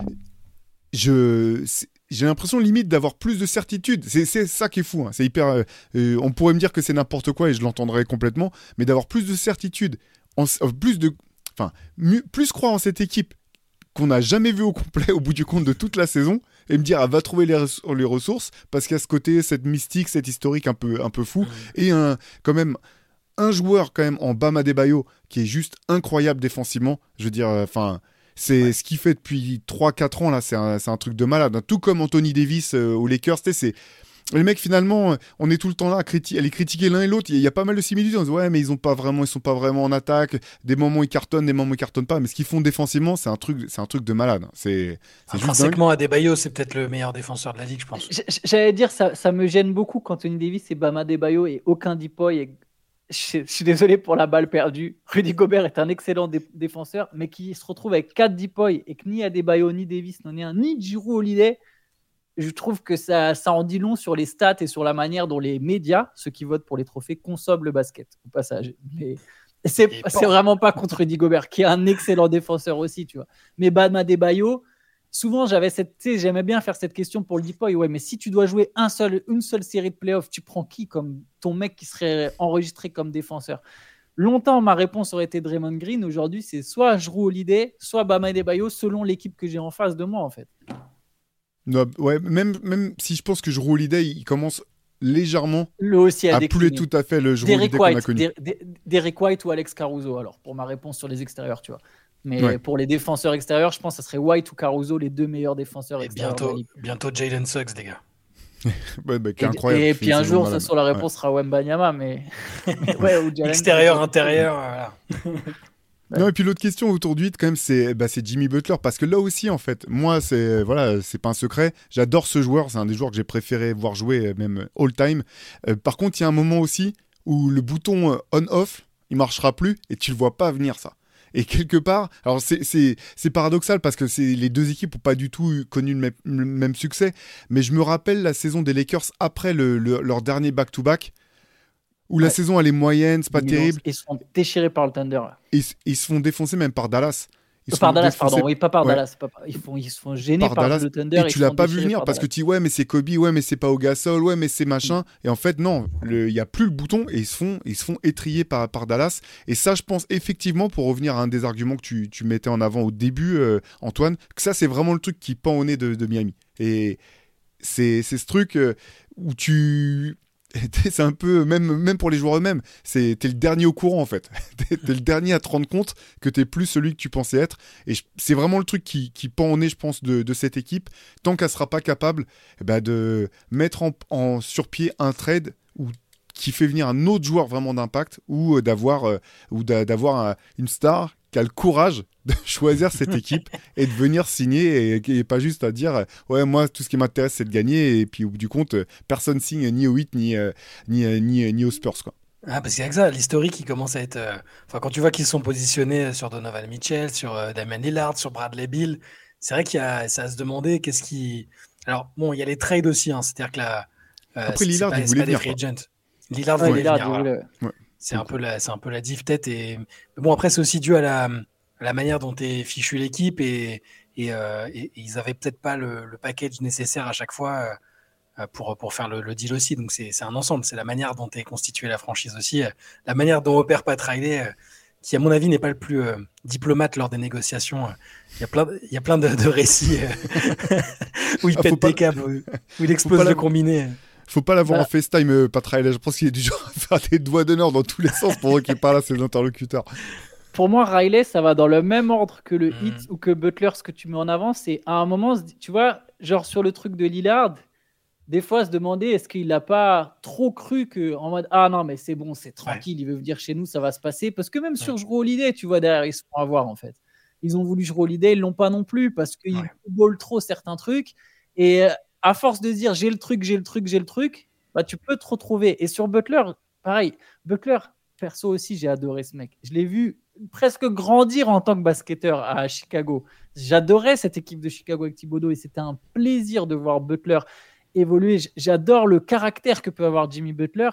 Je. C'est, j'ai l'impression limite d'avoir plus de certitude. C'est, c'est ça qui est fou. Hein. C'est hyper. Euh, euh, on pourrait me dire que c'est n'importe quoi et je l'entendrais complètement, mais d'avoir plus de certitude, en, euh, plus de, enfin, mieux, plus croire en cette équipe qu'on n'a jamais vue au complet au bout du compte de toute la saison et me dire, elle va trouver les, res- les ressources parce qu'il y a ce côté, cette mystique, cet historique un peu, un peu fou et un, quand même. Un joueur quand même en Bam Adebayo qui est juste incroyable défensivement. Je veux dire, enfin. Euh, C'est ouais. ce qu'il fait depuis trois quatre ans, là, c'est un, c'est un truc de malade. Hein. Tout comme Anthony Davis euh, aux Lakers, c'est... Les mecs, finalement, on est tout le temps là à, criti- à les critiquer l'un et l'autre. Il y, y a pas mal de similitudes. On se dit, ouais, mais ils ont pas vraiment, ils sont pas vraiment en attaque. Des moments, ils cartonnent, des moments, ils cartonnent pas. Mais ce qu'ils font défensivement, c'est un truc, c'est un truc de malade. C'est, c'est Intrinsèquement, Adebayo, c'est peut-être le meilleur défenseur de la ligue, je pense. J'allais dire, ça, ça me gêne beaucoup qu'Anthony Davis et Bam Adebayo et aucun Dipoy et... Je, je suis désolé pour la balle perdue. Rudy Gobert est un excellent dé- défenseur, mais qui se retrouve avec quatre Dipoy et que ni Adebayo, ni Davis n'en est un, ni Jrue Holiday. Je trouve que ça, ça en dit long sur les stats et sur la manière dont les médias, ceux qui votent pour les trophées, consomment le basket au passage. Mais c'est, c'est vraiment pas contre Rudy Gobert, qui est un excellent défenseur aussi, tu vois. Mais Bam Adebayo, souvent j'avais cette, tu sais, j'aimais bien faire cette question pour le Dipoy. Ouais, mais si tu dois jouer un seul, une seule série de playoffs, tu prends qui comme ton mec qui serait enregistré comme défenseur? Longtemps, ma réponse aurait été Draymond Green. Aujourd'hui, c'est soit Jrue Holiday, soit Bam Adebayo, selon l'équipe que j'ai en face de moi, en fait. Non, ouais, même, même si je pense que Jrue Holiday, il commence légèrement le aussi à, à pouler tout à fait le Jrue Holiday qu'on a connu. Derrick White ou Alex Caruso, alors, pour ma réponse sur les extérieurs, tu vois. Mais ouais. Pour les défenseurs extérieurs, je pense que ça serait White ou Caruso, les deux meilleurs défenseurs et extérieurs. Bientôt, bientôt Jalen Suggs, les gars. ouais, bah, et, incroyable. Et puis un jour, ça sur la réponse ouais. sera Wembanyama, mais, mais ouais, ou Jalen extérieur, intérieur, voilà. Ouais. Non, et puis l'autre question autour du hit, quand même, c'est, bah, c'est Jimmy Butler. Parce que là aussi, en fait, moi, c'est, voilà, c'est pas un secret. J'adore ce joueur. C'est un des joueurs que j'ai préféré voir jouer, même all-time. Euh, par contre, il y a un moment aussi où le bouton on-off, il marchera plus et tu le vois pas venir, ça. Et quelque part, alors c'est, c'est, c'est paradoxal parce que c'est, les deux équipes n'ont pas du tout connu le même, le même succès. Mais je me rappelle la saison des Lakers après le, le, leur dernier back-to-back. Où ouais. la saison elle est moyenne, c'est pas ils terrible. Ils se font déchirer par le Thunder. Ils, ils se font défoncer même par Dallas. Ils par Dallas, défoncer... pardon, oui, pas par ouais. Dallas. Pas par... Ils, font, ils se font gêner par, par le Thunder. Et tu l'as pas vu venir parce Dallas. Que tu dis, ouais, mais c'est Kobe, ouais, mais c'est pas Gasol, ouais, mais c'est machin. Mm. Et en fait, non, il n'y a plus le bouton et ils se font, ils se font étrier par, par Dallas. Et ça, je pense effectivement, pour revenir à un des arguments que tu, tu mettais en avant au début, euh, Antoine, que ça, c'est vraiment le truc qui pend au nez de, de Miami. Et c'est, c'est ce truc euh, où tu. C'est un peu, même, même pour les joueurs eux-mêmes, c'est, t'es le dernier au courant en fait. T'es, t'es le dernier à te rendre compte que t'es plus celui que tu pensais être. Et je, c'est vraiment le truc qui, qui pend au nez, je pense, de, de cette équipe, tant qu'elle sera pas capable eh ben, de mettre en, en sur pied un trade où, qui fait venir un autre joueur vraiment d'impact ou d'avoir, euh, ou d'avoir un, une star qui a le courage de choisir cette équipe et de venir signer et, et pas juste à dire ouais moi tout ce qui m'intéresse c'est de gagner et puis au bout du compte personne signe ni au Heat ni, euh, ni, euh, ni, ni aux Spurs quoi. Ah parce qu'avec ça l'historique il commence à être euh... enfin quand tu vois qu'ils sont positionnés sur Donovan Mitchell, sur euh, Damian Lillard, sur Bradley Beal, c'est vrai qu'il y a ça à se demander qu'est-ce qui alors bon il y a les trades aussi hein, c'est-à-dire que là euh, après Lillard il voulait venir Lillard ouais, voulait Lillard, venir voilà. ouais. C'est un peu la, c'est un peu la diff tête et mais bon après c'est aussi dû à la, à la manière dont est fichu l'équipe et et, euh, et, et ils avaient peut-être pas le, le package nécessaire à chaque fois euh, pour pour faire le, le deal aussi donc c'est c'est un ensemble c'est la manière dont est constituée la franchise aussi euh, la manière dont opère Pat Riley euh, qui à mon avis n'est pas le plus euh, diplomate lors des négociations il y a plein il y a plein de, de récits euh, où il ah, pète des câbles où, où il explose le combiné. Faut pas l'avoir bah. en FaceTime, euh, Pat Riley. Je pense qu'il est du genre à faire des doigts d'honneur dans tous les sens pour qu'il parle à ses interlocuteurs. Pour moi, Riley, ça va dans le même ordre que le mmh. Heat ou que Butler, ce que tu mets en avant. C'est à un moment, tu vois, genre sur le truc de Lillard, des fois se demander est-ce qu'il n'a pas trop cru que, en mode ah non, mais c'est bon, c'est tranquille, ouais. il veut venir chez nous, ça va se passer. Parce que même ouais. sur Jrue Holiday, tu vois, derrière, ils se font avoir en fait. Ils ont voulu Jrue Holiday, ils l'ont pas non plus parce qu'ils ouais. ballent trop certains trucs. Et à force de dire j'ai le truc, j'ai le truc, j'ai le truc, bah, tu peux te retrouver. Et sur Butler, pareil. Butler, perso aussi, j'ai adoré ce mec. Je l'ai vu presque grandir en tant que basketteur à Chicago. J'adorais cette équipe de Chicago avec Thibodeau et c'était un plaisir de voir Butler évoluer. J'adore le caractère que peut avoir Jimmy Butler.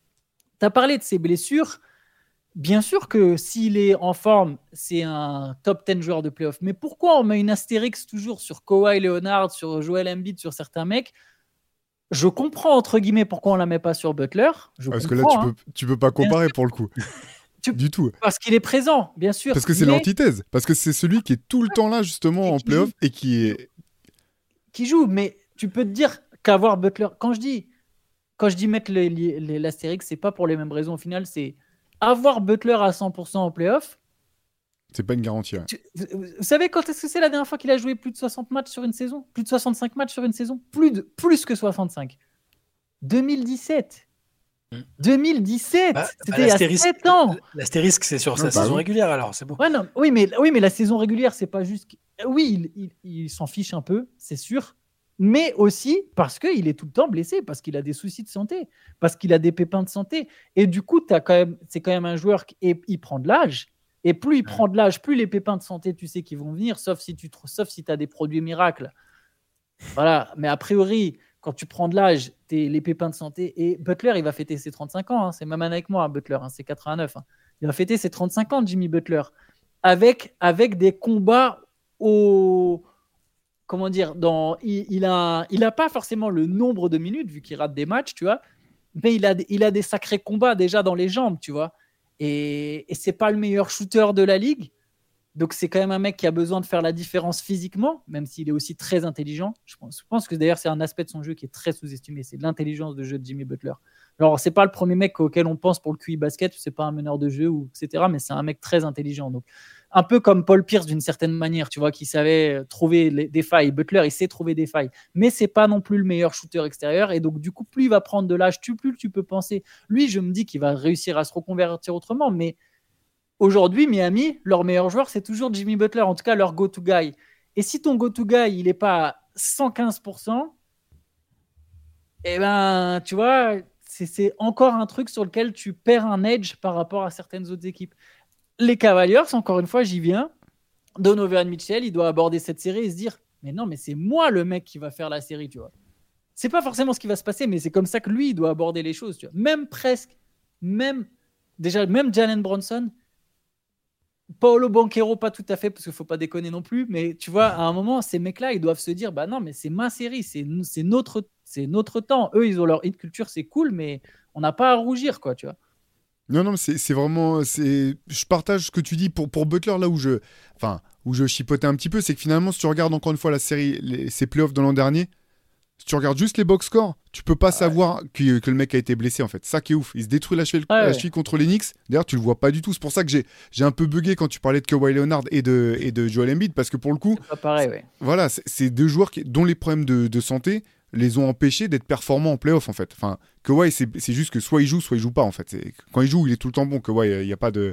Tu as parlé de ses blessures. Bien sûr que s'il est en forme, c'est un top dix joueur de playoff. Mais pourquoi on met une astérix toujours sur Kawhi Leonard, sur Joel Embiid, sur certains mecs ? Je comprends, entre guillemets, pourquoi on ne la met pas sur Butler. Je parce que là, tu hein. peux, tu peux pas comparer pour le coup. Tu... Du tout. Parce qu'il est présent, bien sûr. Parce que c'est mais... l'antithèse. Parce que c'est celui qui est tout le temps là, justement, et en playoff et qui est... Qui joue, mais tu peux te dire qu'avoir Butler... Quand je dis, quand je dis mettre les, les, les, l'astérix, c'est pas pour les mêmes raisons. Au final, c'est avoir Butler à cent pour cent en playoff. C'est pas une garantie. Ouais. Tu, vous savez quand est-ce que c'est la dernière fois qu'il a joué plus de soixante matchs sur une saison ? Plus de soixante-cinq matchs sur une saison ? Plus, de, plus que soixante-cinq. deux mille dix-sept. deux mille dix-sept, bah, c'était bah, il y a sept ans. L'astérisque, c'est sur non, sa bah saison oui. régulière, alors c'est bon. Ouais, non, oui, mais, oui, mais la saison régulière, c'est pas juste... Oui, il, il, il s'en fiche un peu, c'est sûr. Mais aussi parce qu'il est tout le temps blessé, parce qu'il a des soucis de santé, parce qu'il a des pépins de santé. Et du coup, t'as quand même, c'est quand même un joueur qui et, il prend de l'âge. Et plus il ouais. prend de l'âge, plus les pépins de santé, tu sais qu'ils vont venir, sauf si tu sauf si as des produits miracles. Voilà. Mais a priori, quand tu prends de l'âge, t'es les pépins de santé. Et Butler, il va fêter ses trente-cinq ans. Hein. C'est même avec moi, Butler. Hein. C'est quatre-vingt-neuf. Hein. Il va fêter ses trente-cinq ans, Jimmy Butler. Avec, avec des combats au... Comment dire dans, il, il a, il a pas forcément le nombre de minutes, vu qu'il rate des matchs, tu vois. Mais il a, il a des sacrés combats déjà dans les jambes, tu vois. Et, et c'est pas le meilleur shooter de la ligue. Donc, c'est quand même un mec qui a besoin de faire la différence physiquement, même s'il est aussi très intelligent. Je pense, je pense que d'ailleurs, c'est un aspect de son jeu qui est très sous-estimé. C'est l'intelligence de jeu de Jimmy Butler. Alors, c'est pas le premier mec auquel on pense pour le Q I basket. C'est pas un meneur de jeu, ou, et cetera. Mais c'est un mec très intelligent. Donc, un peu comme Paul Pierce d'une certaine manière, tu vois, qui savait trouver les, des failles. Butler, il sait trouver des failles. Mais c'est pas non plus le meilleur shooter extérieur. Et donc, du coup, plus il va prendre de l'âge, plus tu peux penser. Lui, je me dis qu'il va réussir à se reconvertir autrement. Mais aujourd'hui, Miami, leur meilleur joueur, c'est toujours Jimmy Butler, en tout cas leur go-to guy. Et si ton go-to guy, il n'est pas à cent quinze pour cent, eh ben, tu vois, c'est, c'est encore un truc sur lequel tu perds un edge par rapport à certaines autres équipes. Les Cavaliers, encore une fois, j'y viens. Donovan Mitchell, il doit aborder cette série et se dire « Mais non, mais c'est moi le mec qui va faire la série, tu vois. » C'est pas forcément ce qui va se passer, mais c'est comme ça que lui, il doit aborder les choses, tu vois. Même presque, même, déjà, même Jalen Brunson, Paolo Banchero, pas tout à fait, parce qu'il ne faut pas déconner non plus, mais tu vois, à un moment, ces mecs-là, ils doivent se dire, bah non, mais c'est ma série, c'est, c'est, notre, c'est notre temps. Eux, ils ont leur hit culture, c'est cool, mais on n'a pas à rougir, quoi, tu vois. Non, non, c'est, c'est vraiment... C'est... Je partage ce que tu dis pour, pour Butler, là où je, enfin, où je chipotais un petit peu, c'est que finalement, si tu regardes encore une fois la série, les, ses playoffs de l'an dernier, si tu regardes juste les box scores, tu peux pas ah savoir ouais. que, que le mec a été blessé, en fait. Ça qui est ouf. Il se détruit la cheville, ah la cheville ouais. contre les Knicks. D'ailleurs, tu le vois pas du tout. C'est pour ça que j'ai, j'ai un peu bugué quand tu parlais de Kawhi Leonard et de, et de Joel Embiid, parce que pour le coup... C'est pas pareil, ouais. Voilà, c'est, c'est deux joueurs qui, dont les problèmes de, de santé les ont empêchés d'être performants en play-off, en fait. Enfin, Kawhi, c'est, c'est juste que soit il joue, soit il joue pas, en fait. C'est, quand il joue, il est tout le temps bon. Kawhi, il n'y a pas de...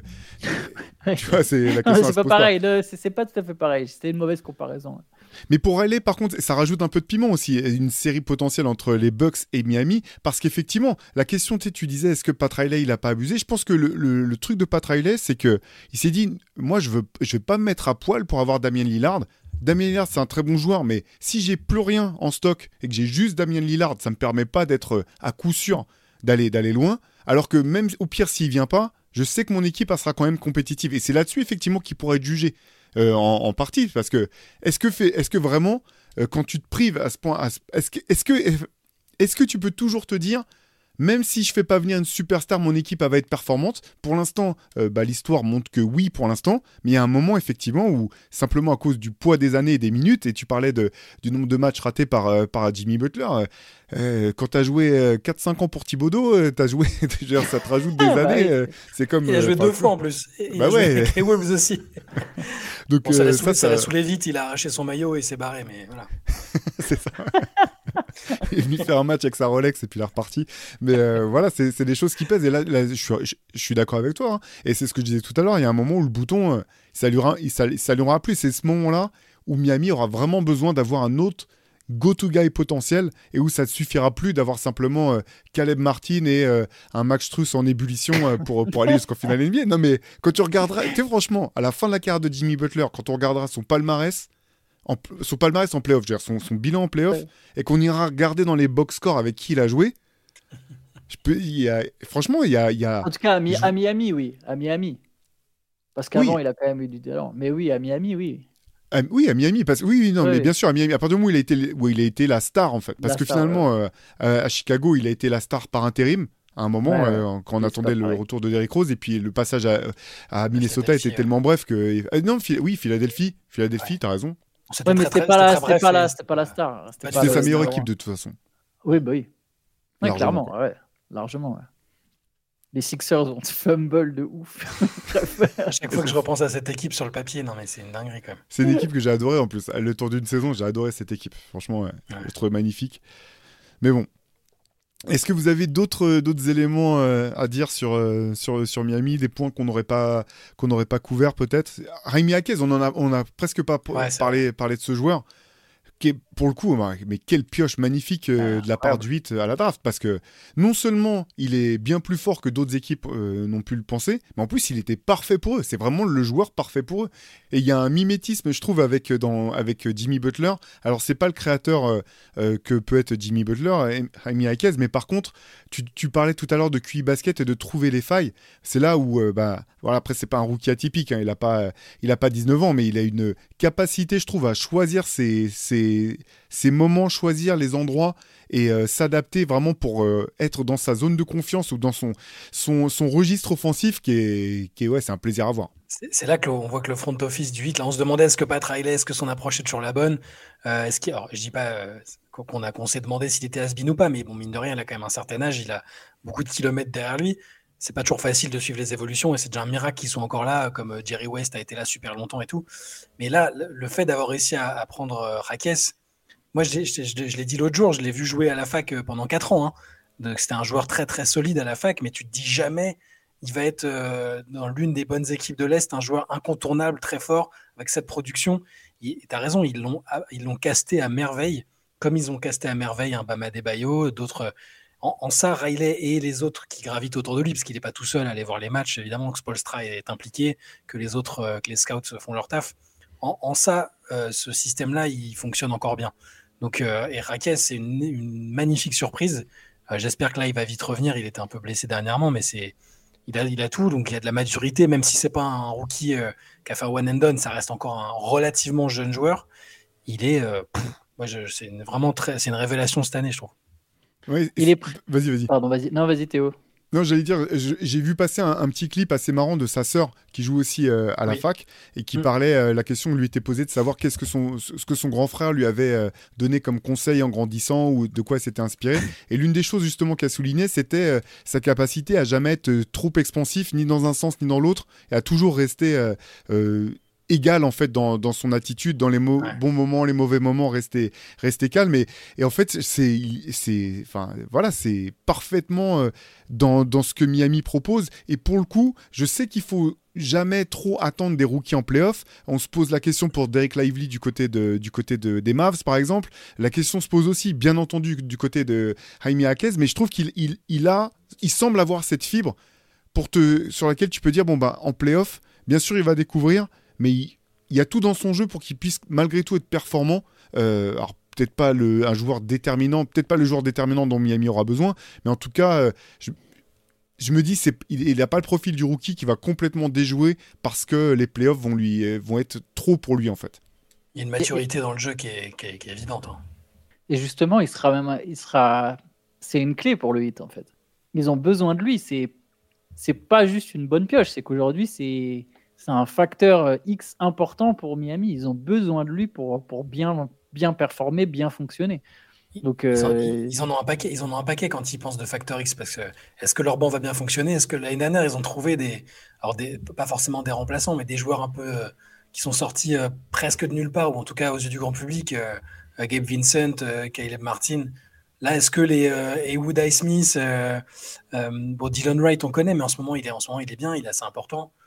tu vois, c'est la question. Non, c'est pas pareil. Le, c'est, c'est pas tout à fait pareil. C'était une mauvaise comparaison. Mais pour L A, par contre, ça rajoute un peu de piment aussi, une série potentielle entre les Bucks et Miami, parce qu'effectivement, la question, tu disais, est-ce que Pat Riley, il a pas abusé ? Je pense que le, le, le truc de Pat Riley, c'est que il s'est dit, moi, je veux, je vais pas me mettre à poil pour avoir Damian Lillard. Damien Lillard, c'est un très bon joueur, mais si j'ai plus rien en stock et que j'ai juste Damian Lillard, ça me permet pas d'être à coup sûr d'aller, d'aller loin, alors que même au pire, s'il vient pas, je sais que mon équipe elle sera quand même compétitive. Et c'est là-dessus, effectivement, qu'il pourrait être jugé. Euh, en, en partie, parce que est-ce que, fait, est-ce que vraiment, euh, quand tu te prives à ce point, à ce, est-ce, que, est-ce, que, est-ce que tu peux toujours te dire, même si je fais pas venir une superstar, mon équipe elle va être performante ? Pour l'instant, euh, bah, l'histoire montre que oui, pour l'instant, mais il y a un moment, effectivement, où simplement à cause du poids des années et des minutes, et tu parlais de, du nombre de matchs ratés par, euh, par Jimmy Butler, euh, euh, quand tu as joué euh, quatre cinq ans pour Thibodeau, euh, t'as joué, genre, ça te rajoute des bah, années. Euh, c'est comme, il a joué euh, deux fois en plus. Il bah a joué ouais. avec les Wolves aussi. Donc, bon, ça, euh, l'a ça, saoulé, ça... ça l'a saoulé vite, il a arraché son maillot et s'est barré, mais voilà. C'est ça. Il est venu faire un match avec sa Rolex et puis il est reparti. Mais euh, voilà, c'est, c'est des choses qui pèsent. Et là, là je, suis, je, je suis d'accord avec toi. Hein. Et c'est ce que je disais tout à l'heure. Il y a un moment où le bouton, euh, il s'allumera, il s'allumera plus. C'est ce moment-là où Miami aura vraiment besoin d'avoir un autre go-to-guy potentiel et où ça ne suffira plus d'avoir simplement euh, Caleb Martin et euh, un Max Strus en ébullition euh, pour, pour aller jusqu'en finale N B A. Non, mais quand tu regarderas, tu sais, franchement, à la fin de la carrière de Jimmy Butler, quand on regardera son palmarès, en, son palmarès en playoff, je veux dire, son, son bilan en playoff, ouais. et qu'on ira regarder dans les box scores avec qui il a joué, je peux, il y a, franchement, il y a, il y a... En tout cas, à, Mi- à Miami, oui. À Miami. Parce qu'avant, oui. il a quand même eu du talent. Mais oui, à Miami, oui. À, oui, à Miami, parce oui, oui, non, oui, mais oui. bien sûr, à Miami, à partir du moment où il a été, où il a été la star, en fait. Parce la que star, finalement, ouais. euh, à Chicago, il a été la star par intérim, à un moment, ouais, euh, quand on attendait le pareil. retour de Derrick Rose, et puis le passage à, à Minnesota était ouais. tellement bref que. Euh, non, oui, Philadelphie, Philadelphie, ouais. t'as raison. C'était ouais, mais c'était pas, la, c'était pas, la, c'était pas la star. C'était, c'était sa meilleure équipe, de toute façon. Oui, bah oui. Ouais, clairement, ouais. Largement, ouais. Les Sixers ont fumble de ouf. À chaque fois que je repense à cette équipe sur le papier, non mais c'est une dinguerie quand même. C'est une équipe que j'ai adorée en plus. Le tour d'une saison, j'ai adoré cette équipe. Franchement, ouais, ouais. je trouve magnifique. Mais bon, est-ce que vous avez d'autres, d'autres éléments euh, à dire sur, euh, sur, sur Miami, des points qu'on n'aurait pas, qu'on n'aurait pas couverts peut-être? Jaime Jaquez, on en a, on a presque pas ouais, parlé, parlé de ce joueur. Qui est, pour le coup, mais quelle pioche magnifique euh, de la part du huit à la draft, parce que non seulement il est bien plus fort que d'autres équipes euh, n'ont pu le penser, mais en plus il était parfait pour eux, c'est vraiment le joueur parfait pour eux. Et il y a un mimétisme, je trouve, avec, dans, avec Jimmy Butler. Alors c'est pas le créateur euh, euh, que peut être Jimmy Butler, Jaime Jaquez, mais par contre, tu, tu parlais tout à l'heure de Q I basket et de trouver les failles. C'est là où, euh, bah, voilà, après c'est pas un rookie atypique, hein, il a pas, il a pas dix-neuf ans, mais il a une capacité, je trouve, à choisir ses, ses ces moments, choisir les endroits et euh, s'adapter vraiment pour euh, être dans sa zone de confiance ou dans son, son, son registre offensif qui est, qui est ouais, c'est un plaisir à voir. C'est, c'est là qu'on voit que le front office du huit, là, on se demandait est-ce que Pat Riley, est-ce que son approche est toujours la bonne euh, est-ce qu'il, alors, je dis pas euh, qu'on, a, qu'on s'est demandé s'il était has-been ou pas, mais bon, mine de rien, il a quand même un certain âge, il a beaucoup de kilomètres derrière lui. C'est pas toujours facile de suivre les évolutions et c'est déjà un miracle qu'ils soient encore là, comme Jerry West a été là super longtemps et tout. Mais là, le fait d'avoir réussi à, à prendre euh, Jaquez, moi, je, je, je, je l'ai dit l'autre jour, je l'ai vu jouer à la fac pendant quatre ans. Hein. Donc, c'était un joueur très, très solide à la fac, mais tu te dis jamais, il va être euh, dans l'une des bonnes équipes de l'Est, un joueur incontournable, très fort, avec cette production. Tu as raison, ils l'ont, ils l'ont casté à merveille, comme ils ont casté à merveille un Bam Adebayo, d'autres. En, en ça, Riley et les autres qui gravitent autour de lui, parce qu'il n'est pas tout seul à aller voir les matchs, évidemment, que Spoelstra est impliqué, que les autres, euh, que les scouts font leur taf. En, en ça, euh, ce système-là, il fonctionne encore bien. Donc, euh, et Jaquez, c'est une, une magnifique surprise. Euh, j'espère que là, il va vite revenir. Il était un peu blessé dernièrement, mais c'est, il a, il a tout. Donc, il a de la maturité, même si c'est pas un rookie euh, qui a fait un one and done, ça reste encore un relativement jeune joueur. Il est, euh, pff, moi, je, c'est une, vraiment très, c'est une révélation cette année, je trouve. Oui, il est... Vas-y, vas-y. Pardon, vas-y. Non, vas-y, Théo. Non, j'allais dire, j'ai vu passer un, un petit clip assez marrant de sa sœur qui joue aussi euh, à la oui. fac et qui mmh. parlait, euh, la question lui était posée de savoir qu'est-ce que son, ce que son grand frère lui avait euh, donné comme conseil en grandissant ou de quoi s'était inspiré. Et l'une des choses justement qu'elle soulignait, c'était euh, sa capacité à jamais être euh, trop expansif, ni dans un sens ni dans l'autre, et à toujours rester... Euh, euh, égal en fait dans, dans son attitude, dans les mo- ouais. bons moments, les mauvais moments, rester, rester calme et, et en fait c'est, c'est, enfin, voilà, c'est parfaitement euh, dans, dans ce que Miami propose et pour le coup je sais qu'il faut jamais trop attendre des rookies en play-off. On se pose la question pour Derek Lively du côté, de, du côté de, des Mavs par exemple, la question se pose aussi bien entendu du côté de Jaime Jaquez, mais je trouve qu'il il, il a, il semble avoir cette fibre pour te, sur laquelle tu peux dire bon bah en play-off bien sûr il va découvrir, mais il, il y a tout dans son jeu pour qu'il puisse malgré tout être performant. Euh, alors peut-être pas le, un joueur déterminant, peut-être pas le joueur déterminant dont Miami aura besoin, mais en tout cas, euh, je, je me dis c'est, il n'a pas le profil du rookie qui va complètement déjouer parce que les playoffs vont, lui, vont être trop pour lui en fait. Il y a une maturité et, dans le jeu qui est, qui est, qui est évidente. Hein. Et justement, il sera même, il sera, c'est une clé pour le Heat en fait. Ils ont besoin de lui. C'est, c'est pas juste une bonne pioche, c'est qu'aujourd'hui c'est C'est un facteur X important pour Miami. Ils ont besoin de lui pour, pour bien, bien performer, bien fonctionner. Donc, ils, euh... en, ils, en ont un paquet, ils en ont un paquet quand ils pensent de facteur X. Parce que, est-ce que leur banc va bien fonctionner? Est-ce que l'année dernière, ils ont trouvé des, alors des, pas forcément des remplaçants, mais des joueurs un peu euh, qui sont sortis euh, presque de nulle part, ou en tout cas aux yeux du grand public, euh, Gabe Vincent, euh, Caleb Martin. Là, est-ce que les euh, Haywood Highsmith, euh, euh, bon, Dylan Wright, on connaît, mais en ce moment, il est, en ce moment, il est bien, il est assez important.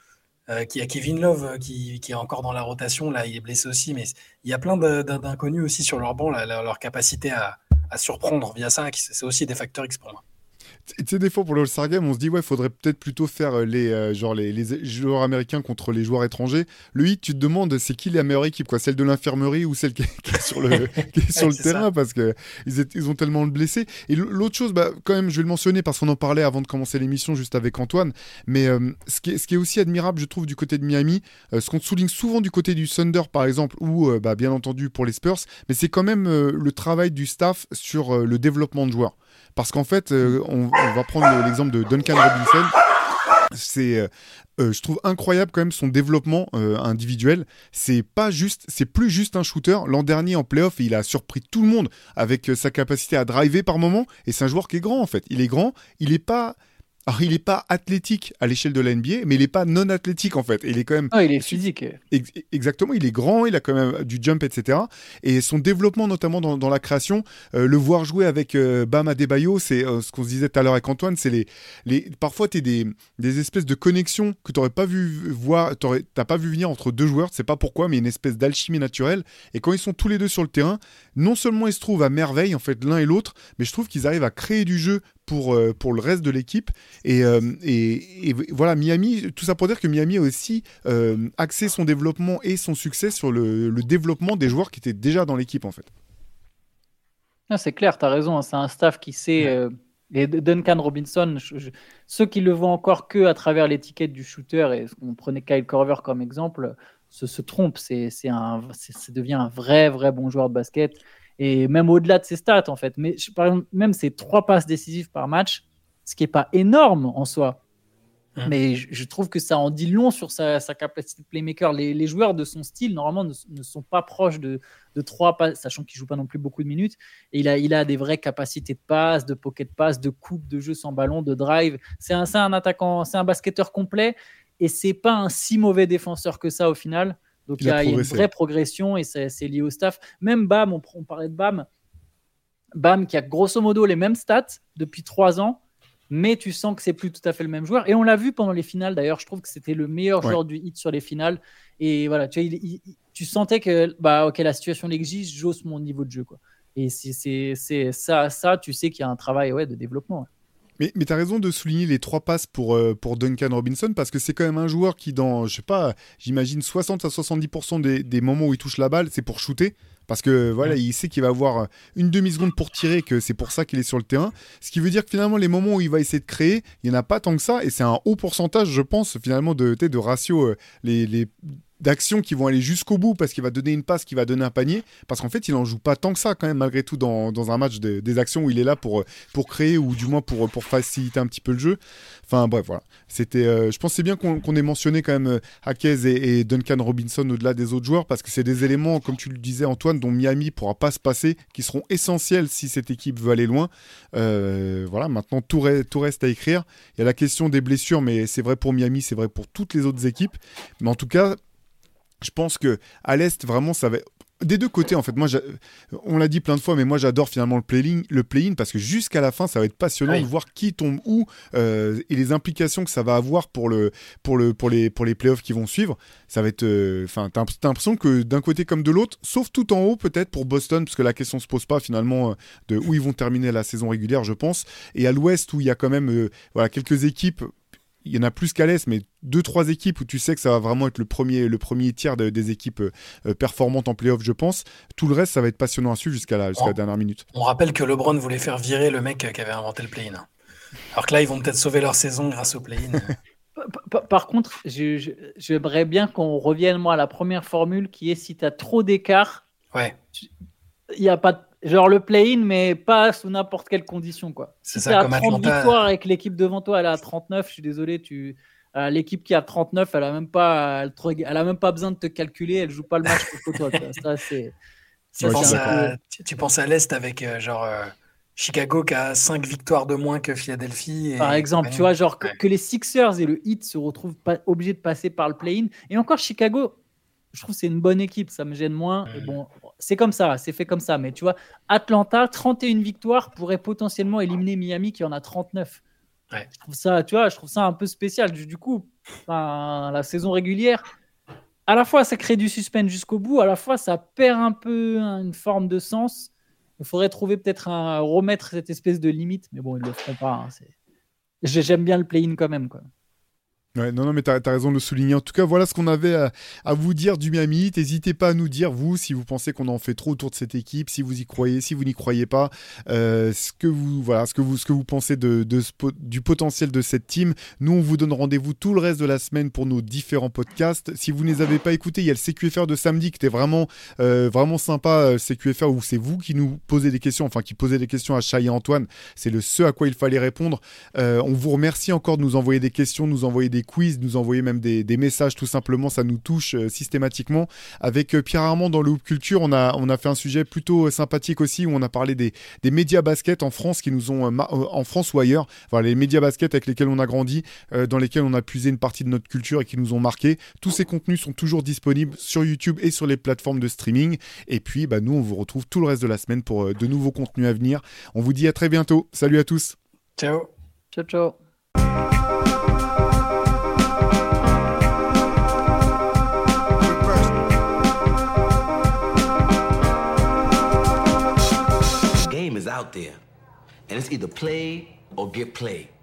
Euh, qui a Kevin Love euh, qui, qui est encore dans la rotation, là, il est blessé aussi, mais il y a plein de, de, d'inconnus aussi sur leur banc, là, leur, leur capacité à, à surprendre via ça, c'est aussi des facteurs X pour moi. Tu sais, des fois, pour le All-Star Game, on se dit, ouais, faudrait peut-être plutôt faire les, euh, genre les, les joueurs américains contre les joueurs étrangers. Le hit, tu te demandes, c'est qui la meilleure équipe, quoi, celle de l'infirmerie ou celle qui est, qui est sur le, qui est sur le terrain, ça. Parce qu'ils ils ont tellement de blessés. Et l'autre chose, bah, quand même, je vais le mentionner parce qu'on en parlait avant de commencer l'émission juste avec Antoine, mais euh, ce, qui est, ce qui est aussi admirable, je trouve, du côté de Miami, euh, ce qu'on souligne souvent du côté du Thunder, par exemple, ou euh, bah, bien entendu pour les Spurs, mais c'est quand même euh, le travail du staff sur euh, le développement de joueurs. Parce qu'en fait, euh, on, on va prendre l'exemple de Duncan Robinson. C'est, euh, je trouve incroyable quand même son développement euh, individuel. C'est pas juste, c'est plus juste un shooter. L'an dernier en playoff, il a surpris tout le monde avec euh, sa capacité à driver par moment. Et c'est un joueur qui est grand en fait. Il est grand, il est pas. Alors, il n'est pas athlétique à l'échelle de la N B A, mais il n'est pas non athlétique en fait. Il est quand même. Ah, il est physique. Ex- exactement, il est grand, il a quand même du jump, et cetera. Et son développement, notamment dans, dans la création, euh, le voir jouer avec euh, Bam Adebayo, c'est euh, ce qu'on se disait tout à l'heure avec Antoine, c'est les, les. Parfois, tu as des, des espèces de connexions que tu n'aurais pas vu voir, tu n'as pas vu venir entre deux joueurs, tu sais pas pourquoi, mais une espèce d'alchimie naturelle. Et quand ils sont tous les deux sur le terrain, non seulement ils se trouvent à merveille, en fait, l'un et l'autre, mais je trouve qu'ils arrivent à créer du jeu pour, euh, pour le reste de l'équipe. Et, euh, et, et voilà, Miami, tout ça pour dire que Miami a aussi euh, axé son développement et son succès sur le, le développement des joueurs qui étaient déjà dans l'équipe, en fait. Ah, c'est clair, tu as raison. Hein, c'est un staff qui sait. Euh, et Duncan Robinson, je, je, ceux qui le voient encore que à travers l'étiquette du shooter, et on prenait Kyle Korver comme exemple, se, se trompent. C'est, c'est un, c'est, ça devient un vrai, vrai bon joueur de basket. Et même au-delà de ses stats, en fait. Mais par exemple, même ses trois passes décisives par match, ce qui n'est pas énorme en soi. Mmh. Mais je, je trouve que ça en dit long sur sa, sa capacité de playmaker. Les, les joueurs de son style, normalement, ne, ne sont pas proches de, de trois passes, sachant qu'il ne joue pas non plus beaucoup de minutes. Et il a, il a des vraies capacités de passe, de pocket pass, de coupe, de jeu sans ballon, de drive. C'est un, c'est un attaquant, c'est un basketteur complet. Et ce n'est pas un si mauvais défenseur que ça au final. Donc, il y a, il y a une vraie progression et c'est, c'est lié au staff. Même Bam, on, on parlait de Bam. Bam qui a grosso modo les mêmes stats depuis trois ans, mais tu sens que c'est plus tout à fait le même joueur. Et on l'a vu pendant les finales d'ailleurs. Je trouve que c'était le meilleur ouais. joueur du Heat sur les finales. Et voilà, tu, vois, il, il, tu sentais que bah, okay, la situation l'exige, j'ose mon niveau de jeu. Quoi. Et c'est, c'est, c'est ça, ça, tu sais qu'il y a un travail ouais, de développement. Ouais. Mais, mais tu as raison de souligner les trois passes pour, euh, pour Duncan Robinson parce que c'est quand même un joueur qui, dans, je sais pas, j'imagine soixante à soixante-dix pour cent des, des moments où il touche la balle, c'est pour shooter. Parce que voilà, il sait qu'il va avoir une demi-seconde pour tirer, que c'est pour ça qu'il est sur le terrain. Ce qui veut dire que finalement, les moments où il va essayer de créer, il n'y en a pas tant que ça. Et c'est un haut pourcentage, je pense, finalement, de, de ratio, euh, les, les, d'actions qui vont aller jusqu'au bout parce qu'il va donner une passe, qui va donner un panier. Parce qu'en fait, il n'en joue pas tant que ça, quand même, malgré tout, dans, dans un match de, des actions où il est là pour, pour créer ou du moins pour, pour faciliter un petit peu le jeu. Enfin, bref, voilà. C'était, euh, je pense que c'est bien qu'on, qu'on ait mentionné quand même Haquez et, et Duncan Robinson au-delà des autres joueurs parce que c'est des éléments, comme tu le disais, Antoine, dont Miami ne pourra pas se passer, qui seront essentiels si cette équipe veut aller loin. Euh, voilà, maintenant, tout, re- tout reste à écrire. Il y a la question des blessures, mais c'est vrai pour Miami, c'est vrai pour toutes les autres équipes. Mais en tout cas, je pense qu'à l'Est, vraiment, ça va... Des deux côtés, en fait, moi, j'a... on l'a dit plein de fois, mais moi, j'adore finalement le play-in, le play-in parce que jusqu'à la fin, ça va être passionnant oui. de voir qui tombe où euh, et les implications que ça va avoir pour, le, pour, le, pour, les, pour les playoffs qui vont suivre. Ça va être... Enfin, euh, t'as, t'as l'impression que d'un côté comme de l'autre, sauf tout en haut, peut-être pour Boston, parce que la question se pose pas finalement de où ils vont terminer la saison régulière, je pense. Et à l'Ouest, où il y a quand même euh, voilà, quelques équipes... Il y en a plus qu'à l'Est, mais deux, trois équipes où tu sais que ça va vraiment être le premier, le premier tiers de, des équipes euh, performantes en play-off, je pense. Tout le reste, ça va être passionnant à suivre jusqu'à la, jusqu'à la dernière minute. On rappelle que LeBron voulait faire virer le mec qui avait inventé le play-in. Alors que là, ils vont peut-être sauver leur saison grâce au play-in. par, par contre, je, je, j'aimerais bien qu'on revienne, moi, à la première formule qui est si tu as trop d'écart, ouais. il n'y a pas de... Genre le play-in, mais pas sous n'importe quelle condition, quoi. C'est si ça, tu as comme trente Atlanta... victoires avec l'équipe devant toi, elle est à trente-neuf, je suis désolé, tu... Euh, l'équipe qui a trente-neuf, elle a même pas, elle, te... elle a même pas besoin de te calculer, elle joue pas le match pour toi. Quoi. Ça, c'est... Ça, tu, penses à... tu, tu penses à l'Est avec euh, genre euh, Chicago qui a cinq victoires de moins que Philadelphie. Et... Par exemple, ouais. tu vois, genre ouais. que, que les Sixers et le Heat se retrouvent pas obligés de passer par le play-in. Et encore Chicago, je trouve que c'est une bonne équipe, ça me gêne moins. Mmh. Et bon, c'est comme ça, c'est fait comme ça. Mais tu vois, Atlanta, trente et une victoires pourrait potentiellement éliminer Miami qui en a trente-neuf. Ouais. Je trouve ça, tu vois, je trouve ça un peu spécial. Du, du coup, enfin, la saison régulière, à la fois ça crée du suspense jusqu'au bout, à la fois ça perd un peu une forme de sens. Il faudrait trouver peut-être un remettre cette espèce de limite, mais bon, ils le feront pas. Hein, c'est... J'aime bien le play-in quand même, quoi. Ouais, non, non, mais t'as, t'as raison de le souligner. En tout cas, voilà ce qu'on avait à, à vous dire du Miami Heat. N'hésitez pas à nous dire, vous, si vous pensez qu'on en fait trop autour de cette équipe, si vous y croyez, si vous n'y croyez pas, euh, ce que vous, voilà, ce que vous, ce que vous pensez de, de ce, du potentiel de cette team. Nous, on vous donne rendez-vous tout le reste de la semaine pour nos différents podcasts. Si vous ne les avez pas écoutés, il y a le C Q F R de samedi qui était vraiment, euh, vraiment sympa, C Q F R, où c'est vous qui nous posez des questions, enfin, qui posez des questions à Shai et Antoine. C'est le ce à quoi il fallait répondre. Euh, on vous remercie encore de nous envoyer des questions, nous envoyer des quiz, nous envoyer même des, des messages, tout simplement, ça nous touche euh, systématiquement. Avec euh, Pierre Armand dans le Hoop Culture, on a, on a fait un sujet plutôt euh, sympathique aussi, où on a parlé des, des médias basket en France qui nous ont, euh, ma- euh, en France ou ailleurs, voilà, les médias basket avec lesquels on a grandi, euh, dans lesquels on a puisé une partie de notre culture et qui nous ont marqué. Tous ces contenus sont toujours disponibles sur YouTube et sur les plateformes de streaming. Et puis, bah, nous, on vous retrouve tout le reste de la semaine pour euh, de nouveaux contenus à venir. On vous dit à très bientôt. Salut à tous. Ciao. Ciao, ciao. Is out there, and it's either play or get played.